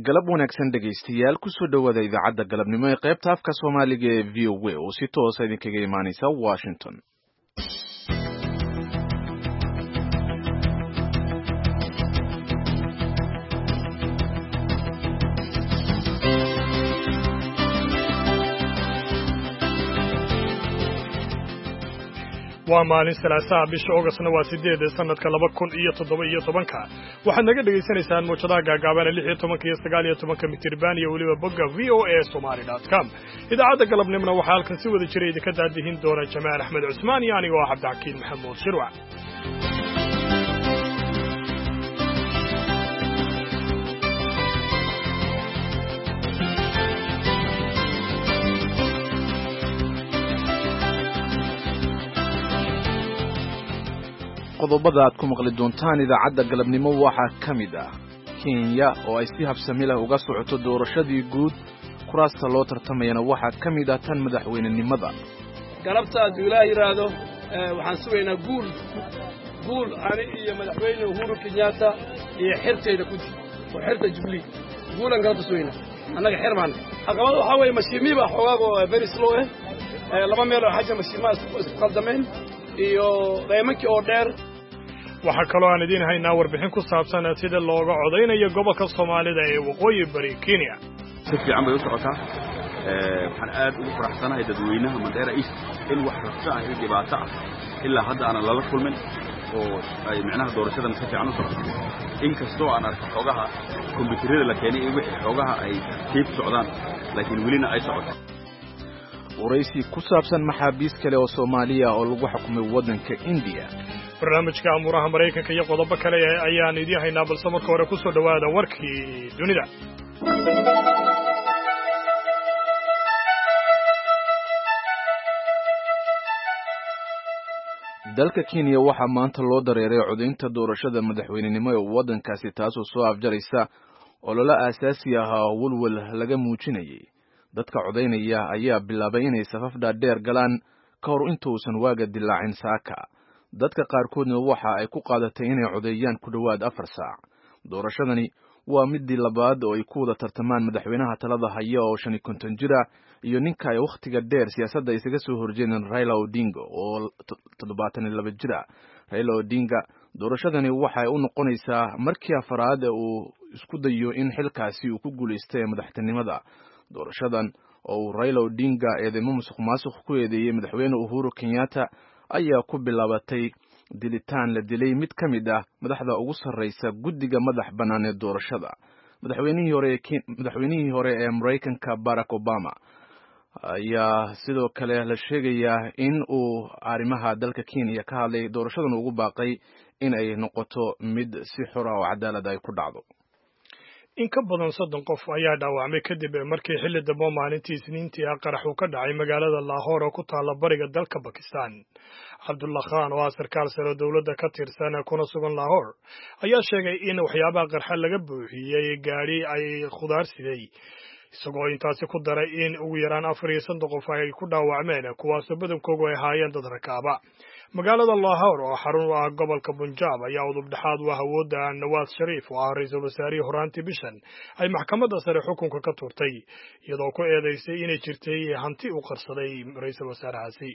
galab wanaagsan dhegaystayaal kusoo dhowaada idaacadda galabnimo ee qaybta afka soomaaliga ee v o a oo si toosa idinkaga imaanaysa Washington. waa maalin salaasaha bisha Augustna waa 8 sanadka 2017 waxaad naga dhageysanaysaan muujadaha gaagaaban 16 iyo 19 mitirban iyo waliba bogga voasomali.com idaacadda galabnimona waxaa halkan si wada jiray idinka daadihin doona Jamaal Axmed Cusmaan iyo aniga oo Cabdixakiin Maxamuud Shirwac. qodobada aad ku maqli doontaan idaacadda galabnimo waxaa ka mid ah Kenya oo ay si habsami leh uga socoto doorashadii guud kuraasta loo tartamayana waxaa ka mid ah tan madaxweynenimada galabta hadduu Ilaahay yiraahdo waxaan sugaynaa guul ani iyo madaxweyne Uhuru Kenyatta iyo xirtayda ku jiro oo xirta Jubilee guulan galabta sugaynaa annaga xirmaan caqabada waxaa weeye mashiimiba xogaago very slow laba meel oo xaja mashiimaha isku qaldameen iyo qaymankii oo dheer. waxaa kaloo aan idiin haynaa warbixin ku saabsan sida looga codeynayo gobolka Soomaalida ee waqooyi bari Kenya. si fiican bay u socotaa waxaan aad ugu faraxsanahay dadweynaha Mandera East in wax rabta ah iyo dhibaato ah ilaa hadda aan lala kulmin oo ay macnaha doorashadan si fiican u socoto inkastoo aan arko xogaha kombiyuutarada la keenay iyo xogaha ay tiib socdaan laakiin welina ay socoto waraysi ku saabsan maxaabiis kale oo Soomaaliya oo lagu xukumay waddanka India. barnaamijka amuraha Mareykanka iyo qodobo kale ayaan idin haynaa balse marka hore ku soo dhawaada warkii dunida. dalka Kenya waxaa maanta loo dareeray codeynta doorashada madaxweynenimo ee waddankaasi taasoo soo afjaraysa olole aasaasi ah oo walwal laga muujinayay. dadka codeynaya ayaa bilaabay inay safaf dhaadheer galaan ka hor intuusan waaga dilaacin saaka. dadka qaarkoodna waxa ay ku qaadatay inay codeeyaan ku dhawaad 4 saac. doorashadani waa midii labaad oo ay ku wada tartamaan madaxweynaha talada haya oo 50 jira iyo ninka ay waqtiga dheer siyaasadda isaga soo horjeedeen Raila Odinga oo 72 jira. Raila Odinga doorashadani waxay u noqonaysaa markii afraad uu isku dayo in xilkaasi uu ku guuleystay madaxtinimada. doorashadan oo Raila Odinga eedeymo musuqmaasuq ku eedeeyay madaxweyne Uhuru Kenyatta ayaa ku bilaabatay dilitaan la dilay mid ka mid ah madaxda ugu sarreysa guddiga madax bannaan ee doorashada. madaxweynihii hore ee Mareykanka Barack Obama ayaa sidoo kale la sheegayaa in uu arrimaha dalka Kenya ka hadlay doorashadan ugu baaqay in ay noqoto mid si xor ah oo cadaalad ay ku dhacdo. in ka badan 30 qof ayaa dhaawacmay kadib markii xilli dambe maalintii Isniintii qarax uu ka dhacay magaalada Lahore oo ku taala bariga dalka Pakistan. Abdullah Khan oo sarkaal sare oo dawladda ka tirsan kuna sugan Lahore ayaa sheegay in waxyaabaha qarxa laga buuxiyay gaari ay khudaar siday isagoo intaasi ku daray in ugu yaraan 4 qof ay ku dhaawacmeen kuwaas badankoodu ay haayeen dad rakaaba. magaalada Lahore oo xarun u ah gobolka Punjab ayaa udub dhaxaad u ah awoodda Nawaz Sharif oo ah ra'iisul wasaare horaantii bishan ay maxkamadda sare xukunka ka tuurtay iyadoo ku eedeysay inay jirtay hanti u qarsaday ra'iisul wasaarahaasi.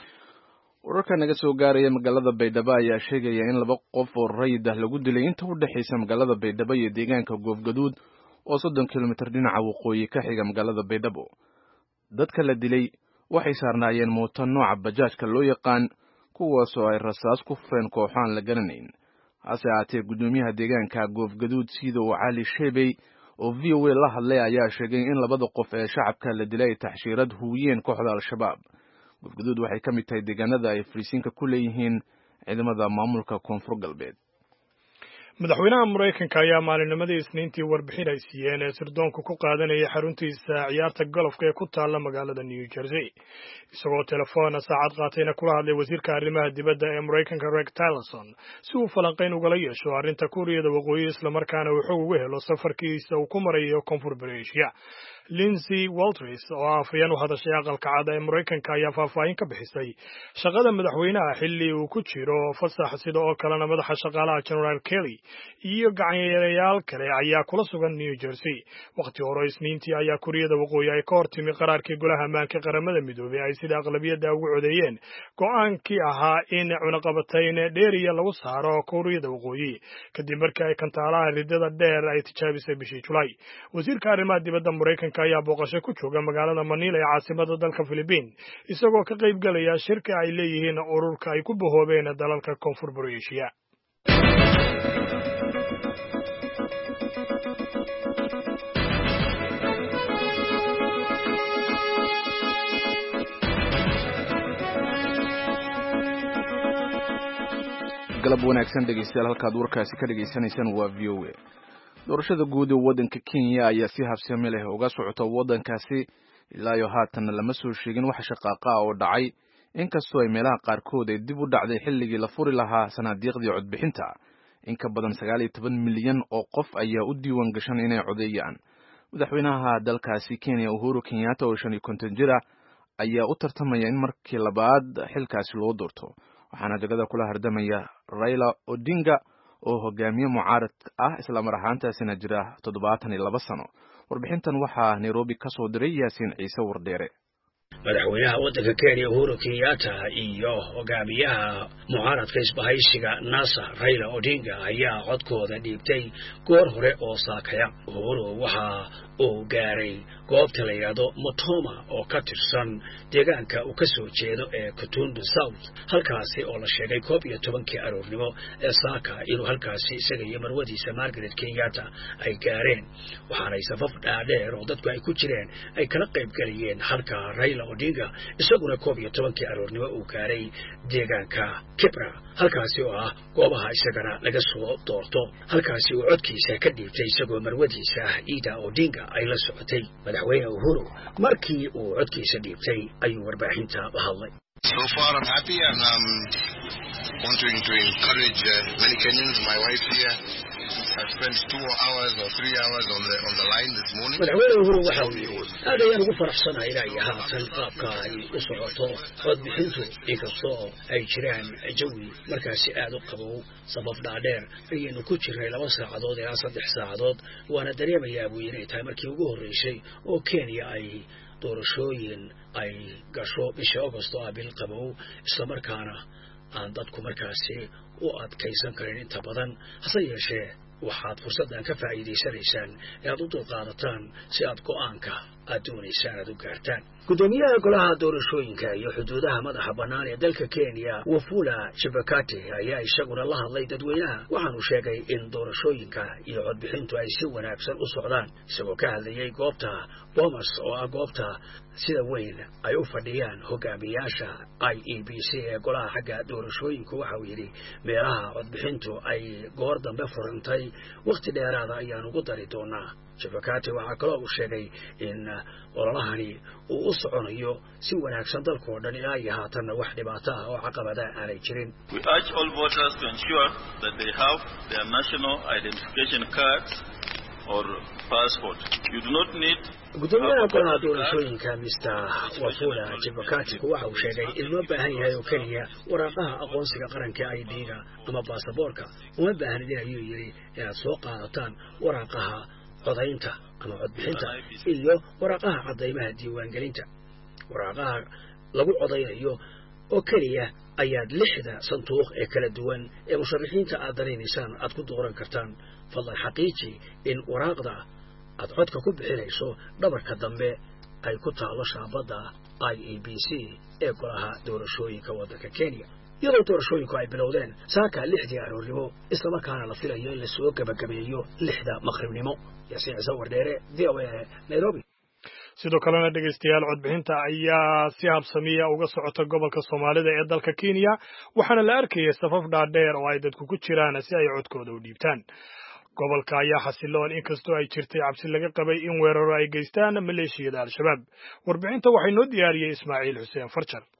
wararka naga soo gaaraya magaalada Baydhabo ayaa sheegaya in 2 qof oo rayid ah lagu dilay inta u dhaxaysa magaalada Baydhabo iyo deegaanka Goofgaduud oo 30 kilomitir dhinaca waqooyi ka xiga magaalada Baydhabo. dadka la dilay waxay saarnaayeen mooto nooca bajaajka loo yaqaan kuwaas oo ay rasaas ku fureen kooxaan la garanayn. hase ahaatee gudoomiyaha deegaanka Goofgaduud Siido Cali Sheebey oo VOA la hadlay ayaa sheegay in 2 qof ee shacabka la dilay taxshiirad huwiyeen kooxda Al-Shabaab. Goofgaduud waxay ka mid tahay deegaanada ay Fariisiinka ku leeyihiin ciidamada maamulka Koonfur Galbeed. madaxweynaha Mareykanka ayaa maalinnimadii Isniintii warbixin ay siiyeen sirdoonku ku qaadanayay xaruntiisa ciyaarta golfka ee ku taala magaalada New Jersey isagoo telefoon saacad qaatayna kula hadlay wasiirka arrimaha dibadda ee Mareykanka Rex Tillerson si uu falanqayn uga yeesho arrinta Kuuriyada Waqooyi isla markaana uu xog uga helo safarkiisa uu ku marayo Koonfur Asia. Lindsay Walters oo afhayeen u hadashay aqalka cad ee Mareykanka ayaa faahfaahin ka bixisay shaqada madaxweynaha xilli uu ku jiro fasax sida oo kalena madaxa shaqaalaha General Kelly iyo gacanyareyaal kale ayaa kula sugan New Jersey. Waqti hore Isniintii ayaa Kuuriyada Waqooyi ay ka hortimi qaraarkii golaha ammaanka qaramada midoobay ay sida aqlabiyadda ugu codeeyeen go'aankii ahaa in cunaqabatayn dheeriya lagu saaro Kuuriyada Waqooyi kadib markii ay kantaalaha ridada dheer ay tijaabisay bishii July. Wasiirka arrimaha dibadda Mareykanka ayaa booqasho ku jooga magaalada Manila ee caasimadda dalka Philippines isagoo ka qayb galaya shirka ay leeyihiin ururka ay ku bahoobeen dalalka Koonfur Bari Aasiya. galab wanaagsan dhegeystayaal halkaad warkaasi ka dhageysanaysaan waa VOA. doorashada guud ee waddanka Kenya ayaa si habsami leh uga socota waddankaasi ilaa iyo haatan lama soo sheegin wax shaqaaqa oo dhacay inkastoo ay meelaha qaarkood ay dib u dhacday xilligii la furi lahaa sanaadiiqdii codbixinta. in ka badan 19 milyan oo qof ayaa u diiwaan gashan inay codeeyaan. madaxweynaha dalkaasi Kenya Uhuru Kenyatta oo 55 jir ah ayaa u tartamaya in markii labaad xilkaasi loo doorto, waxaana jagada kula hardamaya Raila Odinga oo hogaamiye mucaarad ah isla mar ahaantaasina jira 72 sano. warbixintan waxaa Nairobi ka soo diray Yaasiin Ciise Wardheere. madaxweynaha waddanka Kenya Uhuru Kenyatta iyo hogaamiyaha mucaaradka isbahaysiga NASA Raila Odinga ayaa codkooda dhiibtay goor hore oo saakaya. Uhuru waxa uu gaaray goobta la yiraahdo Motoma oo ka tirsan deegaanka uu ka soo jeedo ee Kutundu South, halkaasi oo la sheegay 11 aroornimo ee saaka inuu halkaasi isaga iyo marwadiisa Margaret Kenyatta ay gaareen. waxaana safaf dhaadheer oo dadku ay ku jireen ay kala qayb galayeen halka Raila Odinga isaguna 11 aroornimo uu gaaray deegaanka Kibra, halkaasi oo ah goobaha isagana laga soo doorto. halkaasi uu codkiisa ka dhiibtay isagoo marwadiisa Ida Odinga ay la socotay. madaxweyne Uhuru markii uu codkiisa dhiibtay ayuu warbaahinta la hadlay. So far I'm happy and wanting to encourage many Kenyans. My wife here I spent 2 hours or 3 hours on the line this morning. madaxweyne Uhuru waxa uu yiri aad ayaan ugu faraxsanahay inay haatan qaabka ay u socoto codbixintu inkastoo ay jiraan jawi markaasi aad u qabow. sabab dhaadheer ayaynu ku jirnay 2 saacadood ilaa 3 saacadood, waana dareemayaa buu yiri tahay markii ugu horeysay oo Kenya ay doorashooyin ay gasho bisha August oo bil qabow, isla markaana aan dadku markaasi u adkaysan karin inta badan. hase yeeshee waxaad fursadan ka faa'iideysanaysaan inaad u dulqaadataan si aad go'aanka aad doonaysaan aad u gaartaan. gudoomiyaha golaha doorashooyinka iyo xuduudaha madaxa bannaan ee dalka Kenya Wafula Chebukati ayaa isaguna la hadlay dadweynaha, waxaanu sheegay in doorashooyinka iyo codbixintu ay si wanaagsan u socdaan. isagoo ka hadlayay goobta Bomas oo ah goobta sida weyn ay u fadhiyaan hogaamiyaasha IEBC ee golaha xagga doorashooyinka, waxa uu yiri meelaha codbixintu ay goor dambe furantay waqti dheeraada ayaan ugu dari doonaa. Chebukati waxa kale oo uu sheegay in ololahani uu u soconayo si wanaagsan dalkoo dhan ilaa iyo haatan wax dhibaato ah oo caqabada aanay jirin. We urge all voters to ensure that they have their national identification cards or passport. You do not need gudoomiyaha golaha doorashooyinka Mr. Wafula Chebukati waxa uu sheegay in loo baahan yahay oo kaliya waraaqaha aqoonsiga qaranka ID-ga ama baasaboorka. uma baahnidin ayuu yiri inaad soo qaadataan waraaqaha codaynta ama codbixinta iyo waraaqaha cadeymaha diiwaangelinta. waraaqaha lagu codaynayo oo kaliya ayaad 6 sanduuq ee kala duwan ee musharaxiinta aad dareemaysaan aad ku dooran kartaan. fadlan xaqiiji in waraaqda aad codka ku bixinayso dhabarka dambe ay ku taalo shaabada IEBC ee golaha doorashooyinka waddanka Kenya. iyadoo doorashooyinku ay bilowdeen saaka 6 aroornimo isla markaana la filayo in la soo gabagabeeyo 6 maqribnimo. Yaasiin Ciise Wardheere, VOA, Nairobi. sidoo kalena dhegeystayaal codbixinta ayaa si habsamiya uga socota gobolka Soomaalida ee dalka Kenya, waxaana la arkayay safaf dhaadheer oo ay dadku ku jiraan si ay codkooda u dhiibtaan. gobolka ayaa xasiloon inkastoo ay jirtay cabsi laga qabay in weeraro ay geystaan maleeshiyada Al-Shabaab. warbixinta waxay noo diyaariyay Ismaaciil Xuseen Farjar.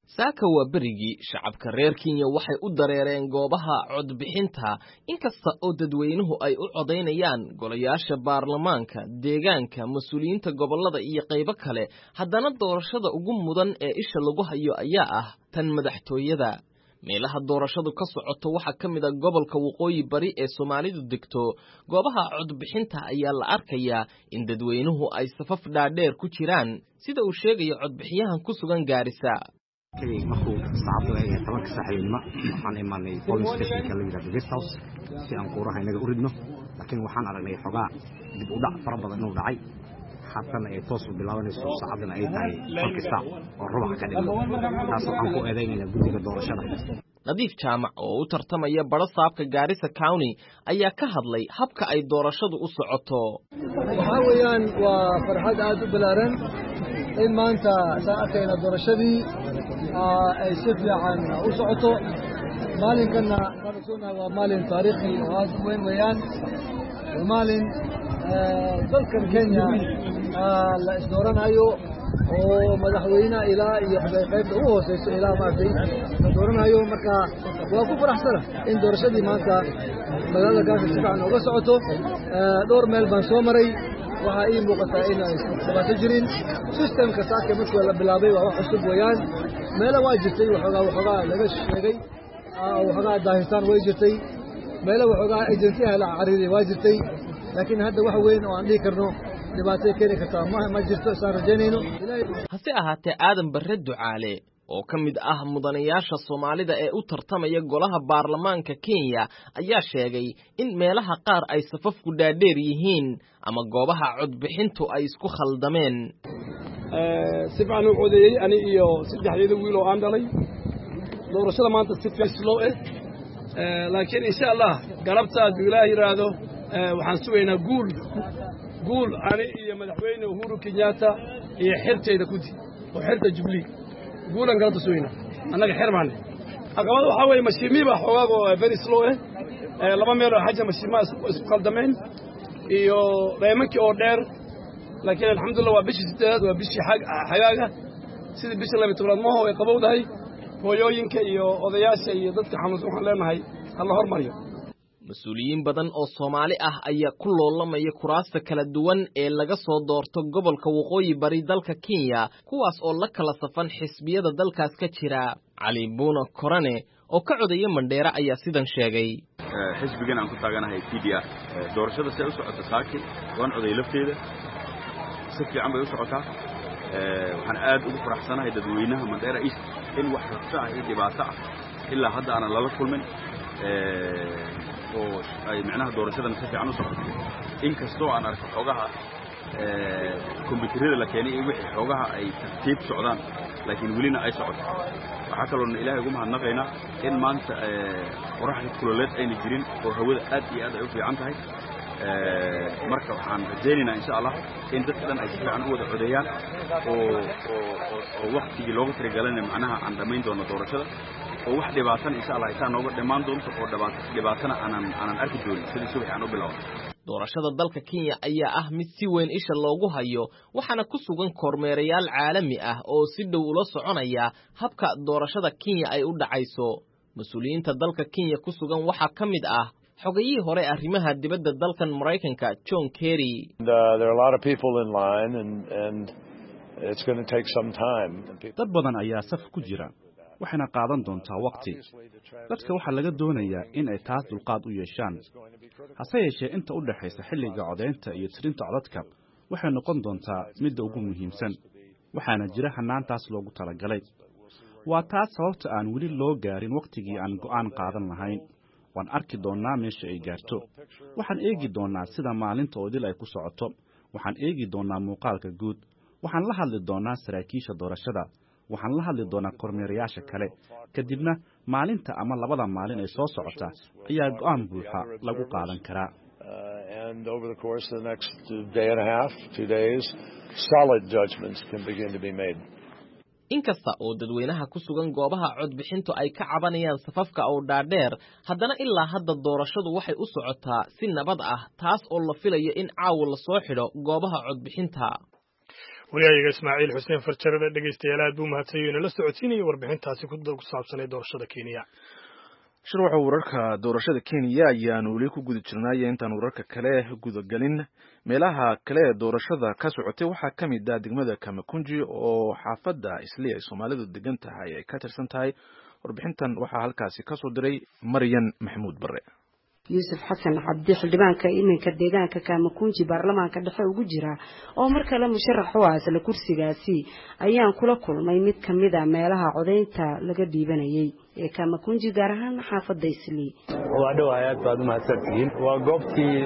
saaka waa berigii shacabka reer Kenya waxay u dareereen goobaha codbixinta inkasta oo dadweynuhu ay u codeynayaan golayaasha baarlamaanka deegaanka mas'uuliyiinta gobolada iyo qaybo kale haddana doorashada ugu mudan ee isha lagu hayo ayaa ah tan madaxtooyada meelaha doorashadu ka socoto waxa kamid ah gobolka waqooyi bari ee Soomaalidu degto goobaha codbixinta ayaa la arkayaa in dadweynuhu ay safaf dhaadheer ku jiraan sida uu sheegayo codbixiyahan ku sugan Gaarisa markuu saacadu ay 10 saacadoodna waxaan imaanay police station ka laga guest house si aan quraha inaga u ridno laakiin waxaan aragnay xogaa dib u dhac fara badan oo dhacay haddana ay toos u bilaabanayso saacadana ay tahay 10 saac oo rubax ka dhiman taas waxaan ku eedeynaa guddiga doorashada Nadiif Jaamac oo u tartamaya barasaabka Gaarisa County ayaa ka hadlay habka ay doorashadu u socoto waxa weeyaan waa farxad aad u balaaran in maanta saacadayna doorashadii ay si fiican u socoto maalinkana qarsoona waa maalin taariikhi oo aad u weyn weeyaan maalin dalkan Kenya la isdooranayo oo madaxweynaha ilaa iyo qaybta ugu hooseyso ilaa maantay la dooranayo marka waa ku faraxsana in doorashadii maanta magaalada Gaarisa si fiican uga socoto dhowr meel baan soo maray waxa ay muuqataa in ay sababta jirin systemka saaka markii la bilaabay waa wax cusub weeyaan meel waa jirtay waxoogaa laga sheegay waxoogaa daahitaan way jirtay meel waxoogaa agency la cariiray waa jirtay laakiin hadda wax weyn oo aan dhigi karno dhibaato keeni kartaa ma jirto saan rajaynayno hase ahaatee aadan barre ducaale oo ka mid ah mudanayaasha Soomaalida ee u tartamaya golaha baarlamaanka Kenya ayaa sheegay in meelaha qaar ay safafku dhaadheer yihiin ama goobaha codbixintu ay isku khaldameen si fiican u codeeyay ani iyo saddexdeeda wiil oo aan dhalay doorashada maanta si slow laakiin insha Allah galabta Ilaahay yiraahdo waxaan sugaynaa guul ani iyo madaxweyne Uhuru Kenyatta iyo xirtayda ku dii oo xirta Jubilee guulan galabta sugaynaa annaga xirmaan aqoonada waxa weeye mashiimiba xogaago very slow laba meel oo xaja mashiima isku khaldameen iyo reemankii oo dheer laakiin alxamdulillah waa bishii 8 waa bishii xagaaga sidii bishii 12 ma oo ay qabowdahay hooyooyinka iyo odayaasha iyo dadka xanuunsan waxaan leenahay hal hormariyo mas'uuliyiin badan oo Soomaali ah ayaa ku loolamaya kuraasta kala duwan ee laga soo doorto gobolka waqooyi bari dalka Kenya kuwaas oo la kala safan xisbiyada dalkaas ka jira Cali Buuna Korane oo ka codaya Mandheera ayaa sidan sheegay xisbigan aan ku taaganahay PDR doorashada si u socota saaki waan coday lafteeda si fiican bay u socotaa waxaan aad ugu faraxsanahay dadweynaha Mandheera East in wax kasta ay dhibaato ah ilaa hadda aan la kulmin oo ay macnaha doorashada si fiican u socoto inkastoo aan arko xogaha kombiyuutarada la keenay wixii xogaha ay tartiib socdaan laakiin welina ay socoto waxa kale oo Ilaahay ugu mahadnaqaynaa in maanta qoraxda kululeed ayna jirin oo hawada aad iyo aad ay u fiican tahay marka waxaan rajaynaynaa insha Allah in dadka dhan ay si fiican u wada codeeyaan oo waqtigii loogu talagalay macnaha aan dhamayn doono doorashada oo wax dhibaatan insha Allah ay nooga dhamaan doonto oo dhibaatana aanan arki doonin sidii subax aan u bilaabo doorashada dalka Kenya ayaa ah mid si weyn isha loogu hayo waxaana ku sugan kormeerayaal caalami ah oo si dhow ula soconaya habka doorashada Kenya ay u dhacayso mas'uuliyiinta dalka Kenya ku sugan waxa kamid ah xogayihii hore arrimaha dibadda dalkan Mareykanka John Kerry there are a lot of people in line and it's going to take some time dad badan ayaa saf ku jira waxayna qaadan doontaa waqti dadka waxa laga doonayaa in ay taas dulqaad u yeeshaan hase yeeshee inta u dhaxaysa xilliga codeynta iyo tirinta codadka waxay noqon doontaa mid ugu muhiimsan waxaana jira hanaantaas loogu talagalay waa taas sababta aan weli loo gaarin waqtigii aan go'aan qaadan lahayn waan arki doonaa meesha ay gaarto waxaan eegi doonaa sida maalinta oo dil ay ku socoto waxaan eegi doonaa muuqaalka guud waxaan la hadli doonaa saraakiisha doorashada waxaan la hadli doonaa kormeerayaasha kale kadibna maalinta ama labada maalin ay soo socota ayaa go'aan buuxa lagu qaadan karaa and over the course of the next day and a half 2 days solid judgments can begin to be made inkasta oo dadweynaha ku sugan goobaha codbixintu ay ka cabanayaan safafka oo dhaadheer haddana ilaa hadda doorashadu waxay u socotaa si nabad ah taas oo la filayo in caawa la soo xidho goobaha codbixinta wariyahayaga ismaaciil xuseen farjarada dhegeystayaal aad buu mahadsanyahay inala socodsiinaya warbixintaasi ku saabsanay doorashada Kenya. shirwaxa wararka doorashada Kenya ayaan weli ku guda jirnay intaan wararka kale gudagalin meelaha kale doorashada ka socotay waxaa ka mid ah degmada Kamakunji oo xaafada Islii ay Soomaalidu degan tahay ay ka tirsan tahay. warbixintan waxaa halkaasi ka soo diray Maryan Maxamuud Barre. Yusuf Xasan Cabdi xildhibaanka iminka deegaanka Kamakunji baarlamaanka dhexe ugu jira oo markale musharax u ah isla kursigaasi ayaan kula kulmay mid kamid ah meelaha codeynta laga dhiibanayay ee Kamakunji gaar ahaan xaafada Islii. waa dhawaayad baad mahadsantihiin waa goobtii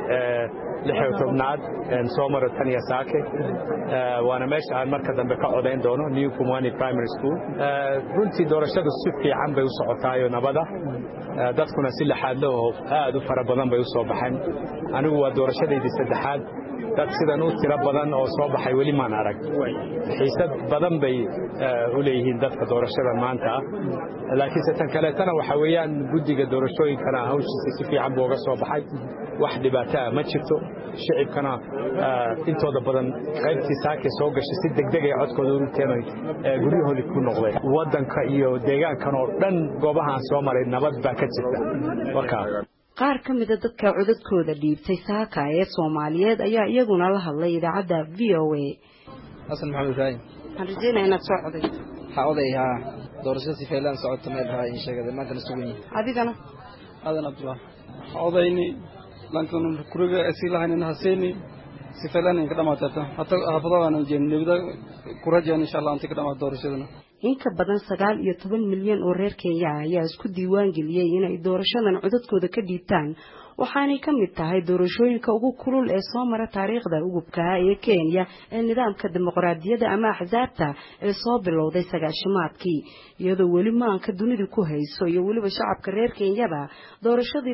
16aad Soomaro Tanya Saake waana meesha aan marka dambe ka codeyn doono New Kumwani Primary School runtii doorashadu si fiican bay u socotaay nabada dadkuna si laxaad leh aad u fara badan bay u soo baxeen anigu waa doorashadeedii saddexaad dad sidan u tiro badan oo soo baxay weli maan arag xiisad badan bay u leeyihiin dadka doorashada maanta laakiin tan kale tan waxa weeyaan guddiga doorashooyinkana hawshiisa si fiican buu uga soo baxay wax dhibaato ah ma jirto shicibkana intooda badan qaybtii saake soo gashay si degdeg ah codkooda u keenay guryahoodii ku noqday wadanka iyo deegaankan oo dhan goobahan soo maray nabad baa ka jirta wakaa qaar ka mid ah dadka codadkooda dhiibtay saaka ee Soomaaliyeed ayaa iyaguna la hadlay idaacada VOA. Hasan Maxamed Ibrahim waxaan rajaynayaa inaad soo codayso. Hawdayaa doorashada si fiican socoto meel raay sheegada maanta la sugan yahay. Adigana adan Abdullah hawdayni lankan kuriga asiilahayn haseeni si fiican in ka dhamaatay hata hafadana jeenibada ku rajaan insha Allah inta ka dhamaado doorashadana. in ka badan 19 milyan oo reer Kenya ayaa isku diiwaan geliyay inay doorashadan codadkooda ka dhiibtaan waxaanay ka mid tahay doorashooyinka ugu kulul ee soo mara taariikhda ugubka ee Kenya ee nidaamka dimuqraadiyadda ama axzaabta ee soo bilowday 90maadkii iyadoo weli maanka dunidu ku hayso iyo weliba shacabka reer Kenyaba doorashadii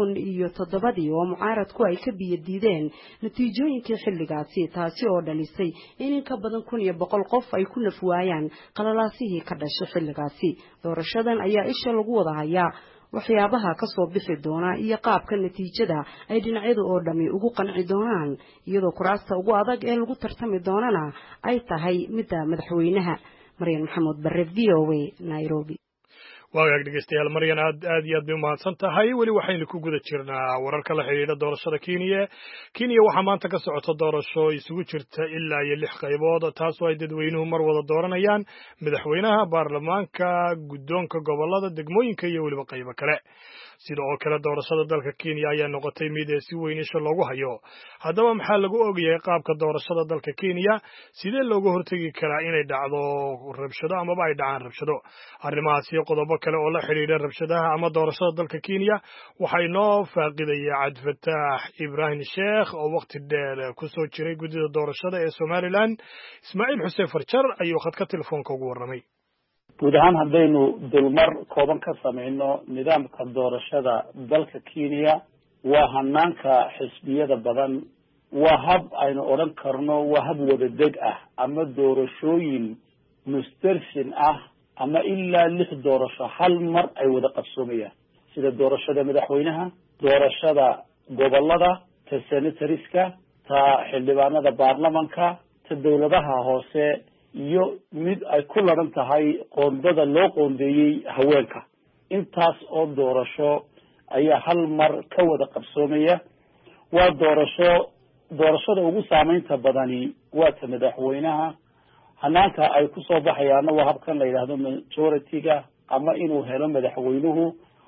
2007 oo mucaaradku ay ka biyadiideen natiijooyinkii xilligaasi taasi oo dhalisay in ka badan 100 qof ay ku nafwaayaan qalalaasihii ka dhashay xilligaasi doorashadan ayaa isha lagu wada hayaa waxyaabaha ka soo bixi doona iyo qaabka natiijada ay dhinacyadu oo dhami ugu qanci doonaan iyadoo kuraasta ugu adag ee lagu tartami doonana ay tahay midda madaxweynaha. Maryan Maxamuud Barre VOA Nairobi. waagaag dhegeystayaal Maryan aad iyo aad bay mahadsan tahay weli waxaynu ku guda jirnaa wararka la xiriira doorashada Kenya waxa maanta ka socota doorasho isugu jirta ilaa 6 qaybood taasoo ay dadweynuhu mar wada dooranayaan madaxweynaha baarlamaanka guddoonka gobolada degmooyinka iyo weliba qaybo kale sidoo kale doorashada dalka Kenya ayaa noqotay mid si weyn isha loogu hayo haddaba maxaa lagu ogaayay qaabka doorashada dalka Kenya sidee looga hortagi karaa inay dhacdo rabshado ama ay dhacaan rabshado arrimahaas iyo qodobo kale oo la xiriira rabshadaha ama doorashada dalka Kenya waxay noo faaqiidaya Cabdifataax Ibrahim Sheekh oo waqti dheer ku soo jiray guddida doorashada ee Somaliland Ismaaciil Xuseen Farjar ayuu khadka telefoonka ugu warramay. guud ahaan haddaynu dulmar kooban ka samayno nidaamka doorashada dalka Kenya waa hanaanka xisbiyada badan waa hab aynu odhan karno waa hab wadadeg ah ama doorashooyin mustarsin ah ama ilaa 6 doorasho hal mar ay wada qabsoomayaan sida doorashada madaxweynaha doorashada gobolada ta senatoriska ta xildhibaanada baarlamanka ta dawladaha hoose iyo mid ay ku laran tahay qoondada loo qoondeeyay haweenka intaas oo doorasho ayaa hal mar ka wada qabsoomaya waa doorashada ugu saameynta badani waa ta madaxweynaha hanaanka ay ku soo baxayaana waa habkan la yiraahdo majority-ga ama inuu helo madaxweynuhu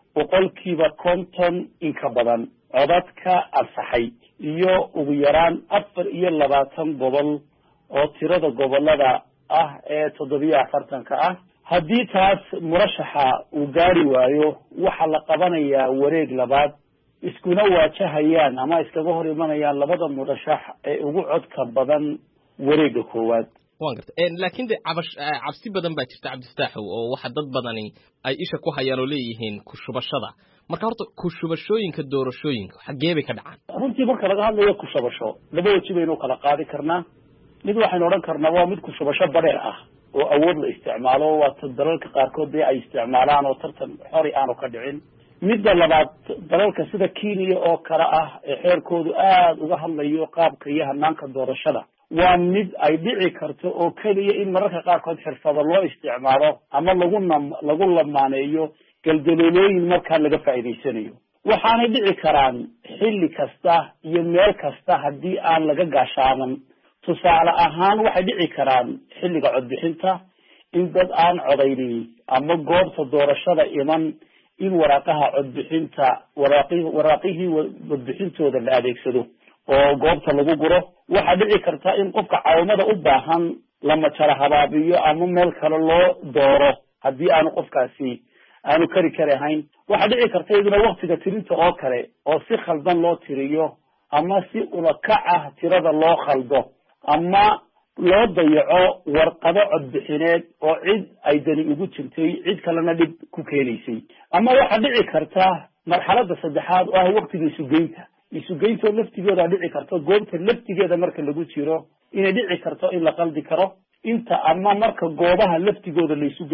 50% in ka badan codadka ansaxay iyo ugu yaraan 24 gobol oo tirada gobolada ah ee 47 ah haddii taas murashaxa uu gaari waayo waxa la qabanayaa wareeg labaad iskuna waajahayaan ama iskaga hor imanayaan labada murashax ee ugu codka badan wareegga koowaad. waan gartay laakiin cabsi badan baa jirta Cabdifataax oo waxa dad badani ay isha ku hayaan oo leeyihiin ku shubashada marka horta ku shubashooyinka doorashooyinka xagee bay ka dhacaan runtii marka laga hadlayo ku shubasho laba waji baynu kala qaadi karnaa mid waxaynu odhan karnaa waa mid ku shubasho bareer ah oo awood la isticmaalo waa dalalka qaarkood ay isticmaalaan oo tartan xori aanu ka dhicin midda labaad dalalka sida Kenya oo kale ah ee xeerkoodu aad uga hadlayo qaabka iyo hanaanka doorashada waa mid ay dhici karto oo keliya in mararka qaarkood xirfado loo isticmaalo ama lagu lamaaneeyo galdaloolooyin markaa laga faa'iidaysanayo waxaanay dhici karaan xilli kasta iyo meel kasta haddii aan laga gaashaaman tusaale ahaan waxay dhici karaan xilliga codbixinta in dad aan codaynin ama goobta doorashada iman in waraaqaha codbixinta waraaqihii codbixintooda la adeegsado oo goobta lagu guro waxaa dhici karta in qofka caawimada u baahan lama jara habaabiyo ama meel kale loo dooro haddii aanu qofkaasi aanu kari ahayn waxaa dhici karta iyaduna waktiga tirinta oo kale oo si khaldan loo tiriyo ama si ulakac ah tirada loo khaldo ama loo dayaco warqado codbixineed oo cid ay dani ugu jirtay cid kalena dhib ku keenaysay ama waxaa dhici karta marxalada saddexaad oo ah waktiga isugeynta laftigeeda dhici karto goobta laftigeeda marka lagu jiro inay dhici karto in la qaldi karo inta ama marka goobaha laftigooda laysu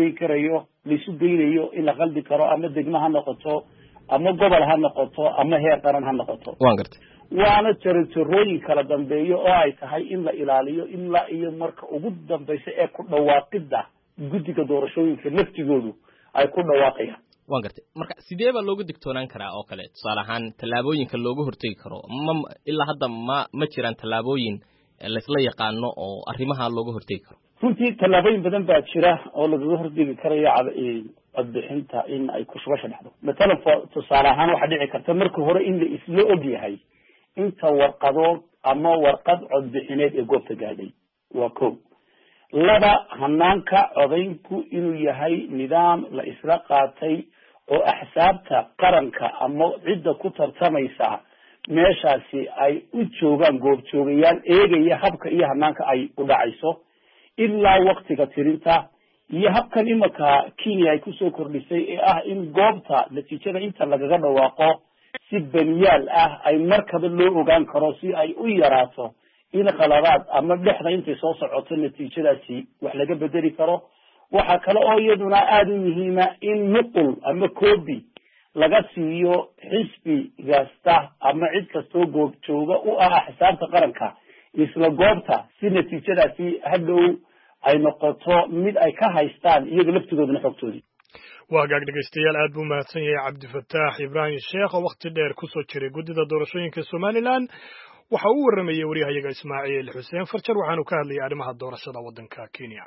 geynayo in la qaldi karo ama degmo ha noqoto ama gobol ha noqoto ama heer qaran ha noqoto waana jarooyin kala dambeeyo oo ay tahay in la ilaaliyo ilaa iyo marka ugu dambeysa ee ku dhawaaqida guddiga doorashooyinka laftigoodu ay ku dhawaaqayaan waan gartay marka sidee baa looga digtoonaan karaa oo kale tusaale ahaan tallaabooyinka looga hortegi karo ilaa hadda ma jiraan tallaabooyin laysla yaqaano oo arrimaha looga hortegi karo runtii tallaabooyin badan baa jira oo lagaga hortegi karayo codbixinta in ay kushubasha dhacdo matalan tusaale ahaan waxaa dhici karta marka hore in la isla og yahay inta warqadood ama warqad codbixineed ee goobta gaadhay waa ko laba hanaanka codaynku inuu yahay nidaam la isla qaatay oo axsaabta qaranka ama cidda ku tartamaysa meeshaasi ay u joogaan goobjoogayaal eegaya habka iyo hanaanka ay u dhacayso ilaa waktiga tirinta iyo habkan imika Kenya ay kusoo kordhisay ee ah in goobta natiijada inta lagaga dhawaaqo si baniyaal ah ay markaba loo ogaan karo si ay u yaraato in qaladaad ama dhexda intay soo socoto natiijadaasi wax laga bedeli karo waxaa kale oo iyaduna aada u muhiima in nuqul ama copy laga siiyo xisbi kasta ama cid kastoo goob jooga u ah xisaabta qaranka isla goobta si natiijadaasi hadhow ay noqoto mid ay ka haystaan iyaga laftigoodana xogtoodii waa hagaag dhegaystayaal aad buu mahadsan yahay cabdifataax ibraahim sheekh oo waqti dheer kusoo jiray guddida doorashooyinka somalilan waxa uu waramayay wariyahayaga ismaaciil xuseen farjar waxaanu ka hadlayay arrimaha doorashada waddanka Kenya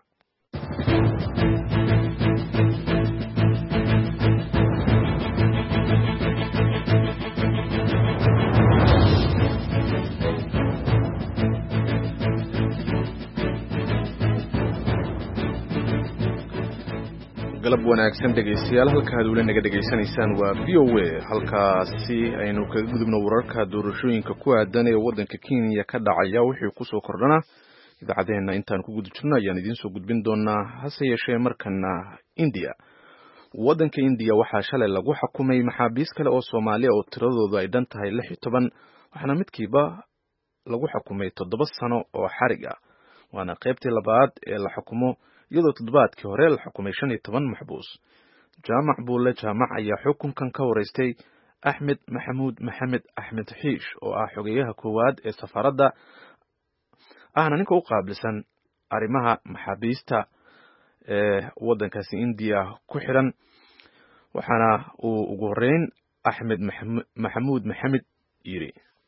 galab wanaagsan dhegaystayaal halkaad weli naga dhegaysanaysaan waa VOA halkaasi aynu kaga gudubno wararka doorashooyinka ku aadan ee waddanka Kenya ka dhacaya wixii ku soo kordhana idaacadeena intaan ku guda jirno ayaan idiin soo gudbin doonaa hase yeeshee markana India waddanka India waxaa shalay lagu xukumay maxaabiis kale oo Soomaali oo tiradoodu ay dhan tahay 16 waxaana midkiiba lagu xukumay 7 sano oo xarig ah waana qaybtii labaad ee la xukumo iyadoo toddobaadkii hore la xukumay 15 maxbuus jaamac buule jaamac ayaa xukunkan ka wareystay Axmed Maxamuud Maxamed Axmed Xiish oo ah xogeyaha koowaad ee safaaradda ahna ninka u qaabilsan arrimaha maxaabiista ee waddankaasi India ku xiran waxaana uu ugu horeyn Axmed Maxamuud Maxamed yiri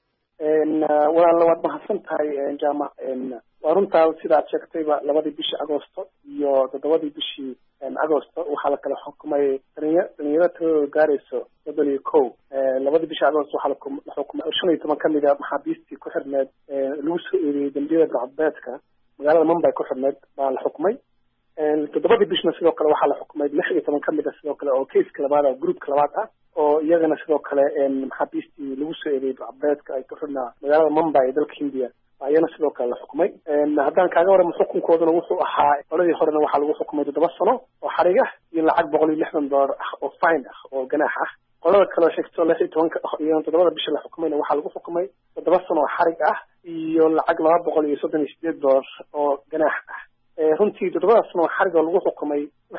waad mahadsantahay jaamac waa runtaa sidaad sheegtayba 2 bishii Agoosto iyo 7 bishii Agoosto waxaa la kala xukumay dhalinyaro tiradooda gaarayso 71 2 bishii Agoosto waxaa la xukumay 15 ka mid ah maxaabiistii ku xirneed lagu soo eedeeyay dambiyada dacwadeedka magaalada Mumbai ku xirneed baa la xukumay 7 bishna sidoo kale waxaa la xukumay 16 ka mid ah sidoo kale oo case labaad ah groupka labaad ah oo iyagana sidoo kale maxaabiistii lagu soo eedeeyay dacwadeedka ay ku xirnaa magaalada Mumbai ee dalka India ayana sidoo kale la xukumay haddaan kaaga waramo xukunkooduna wuxuu ahaa qoladii horena waxaa lagu xukumay 7 sano oo xarig ah iyo lacag $160 ah oo fine ah oo ganaax ah qolada kale xigto 16 iyo 7 bisha la xukumayna waxaa lagu xukumay 7 sano oo xarig ah iyo lacag $238 oo ganaax ah runtii 7 sano oo xarig oo lagu xukumay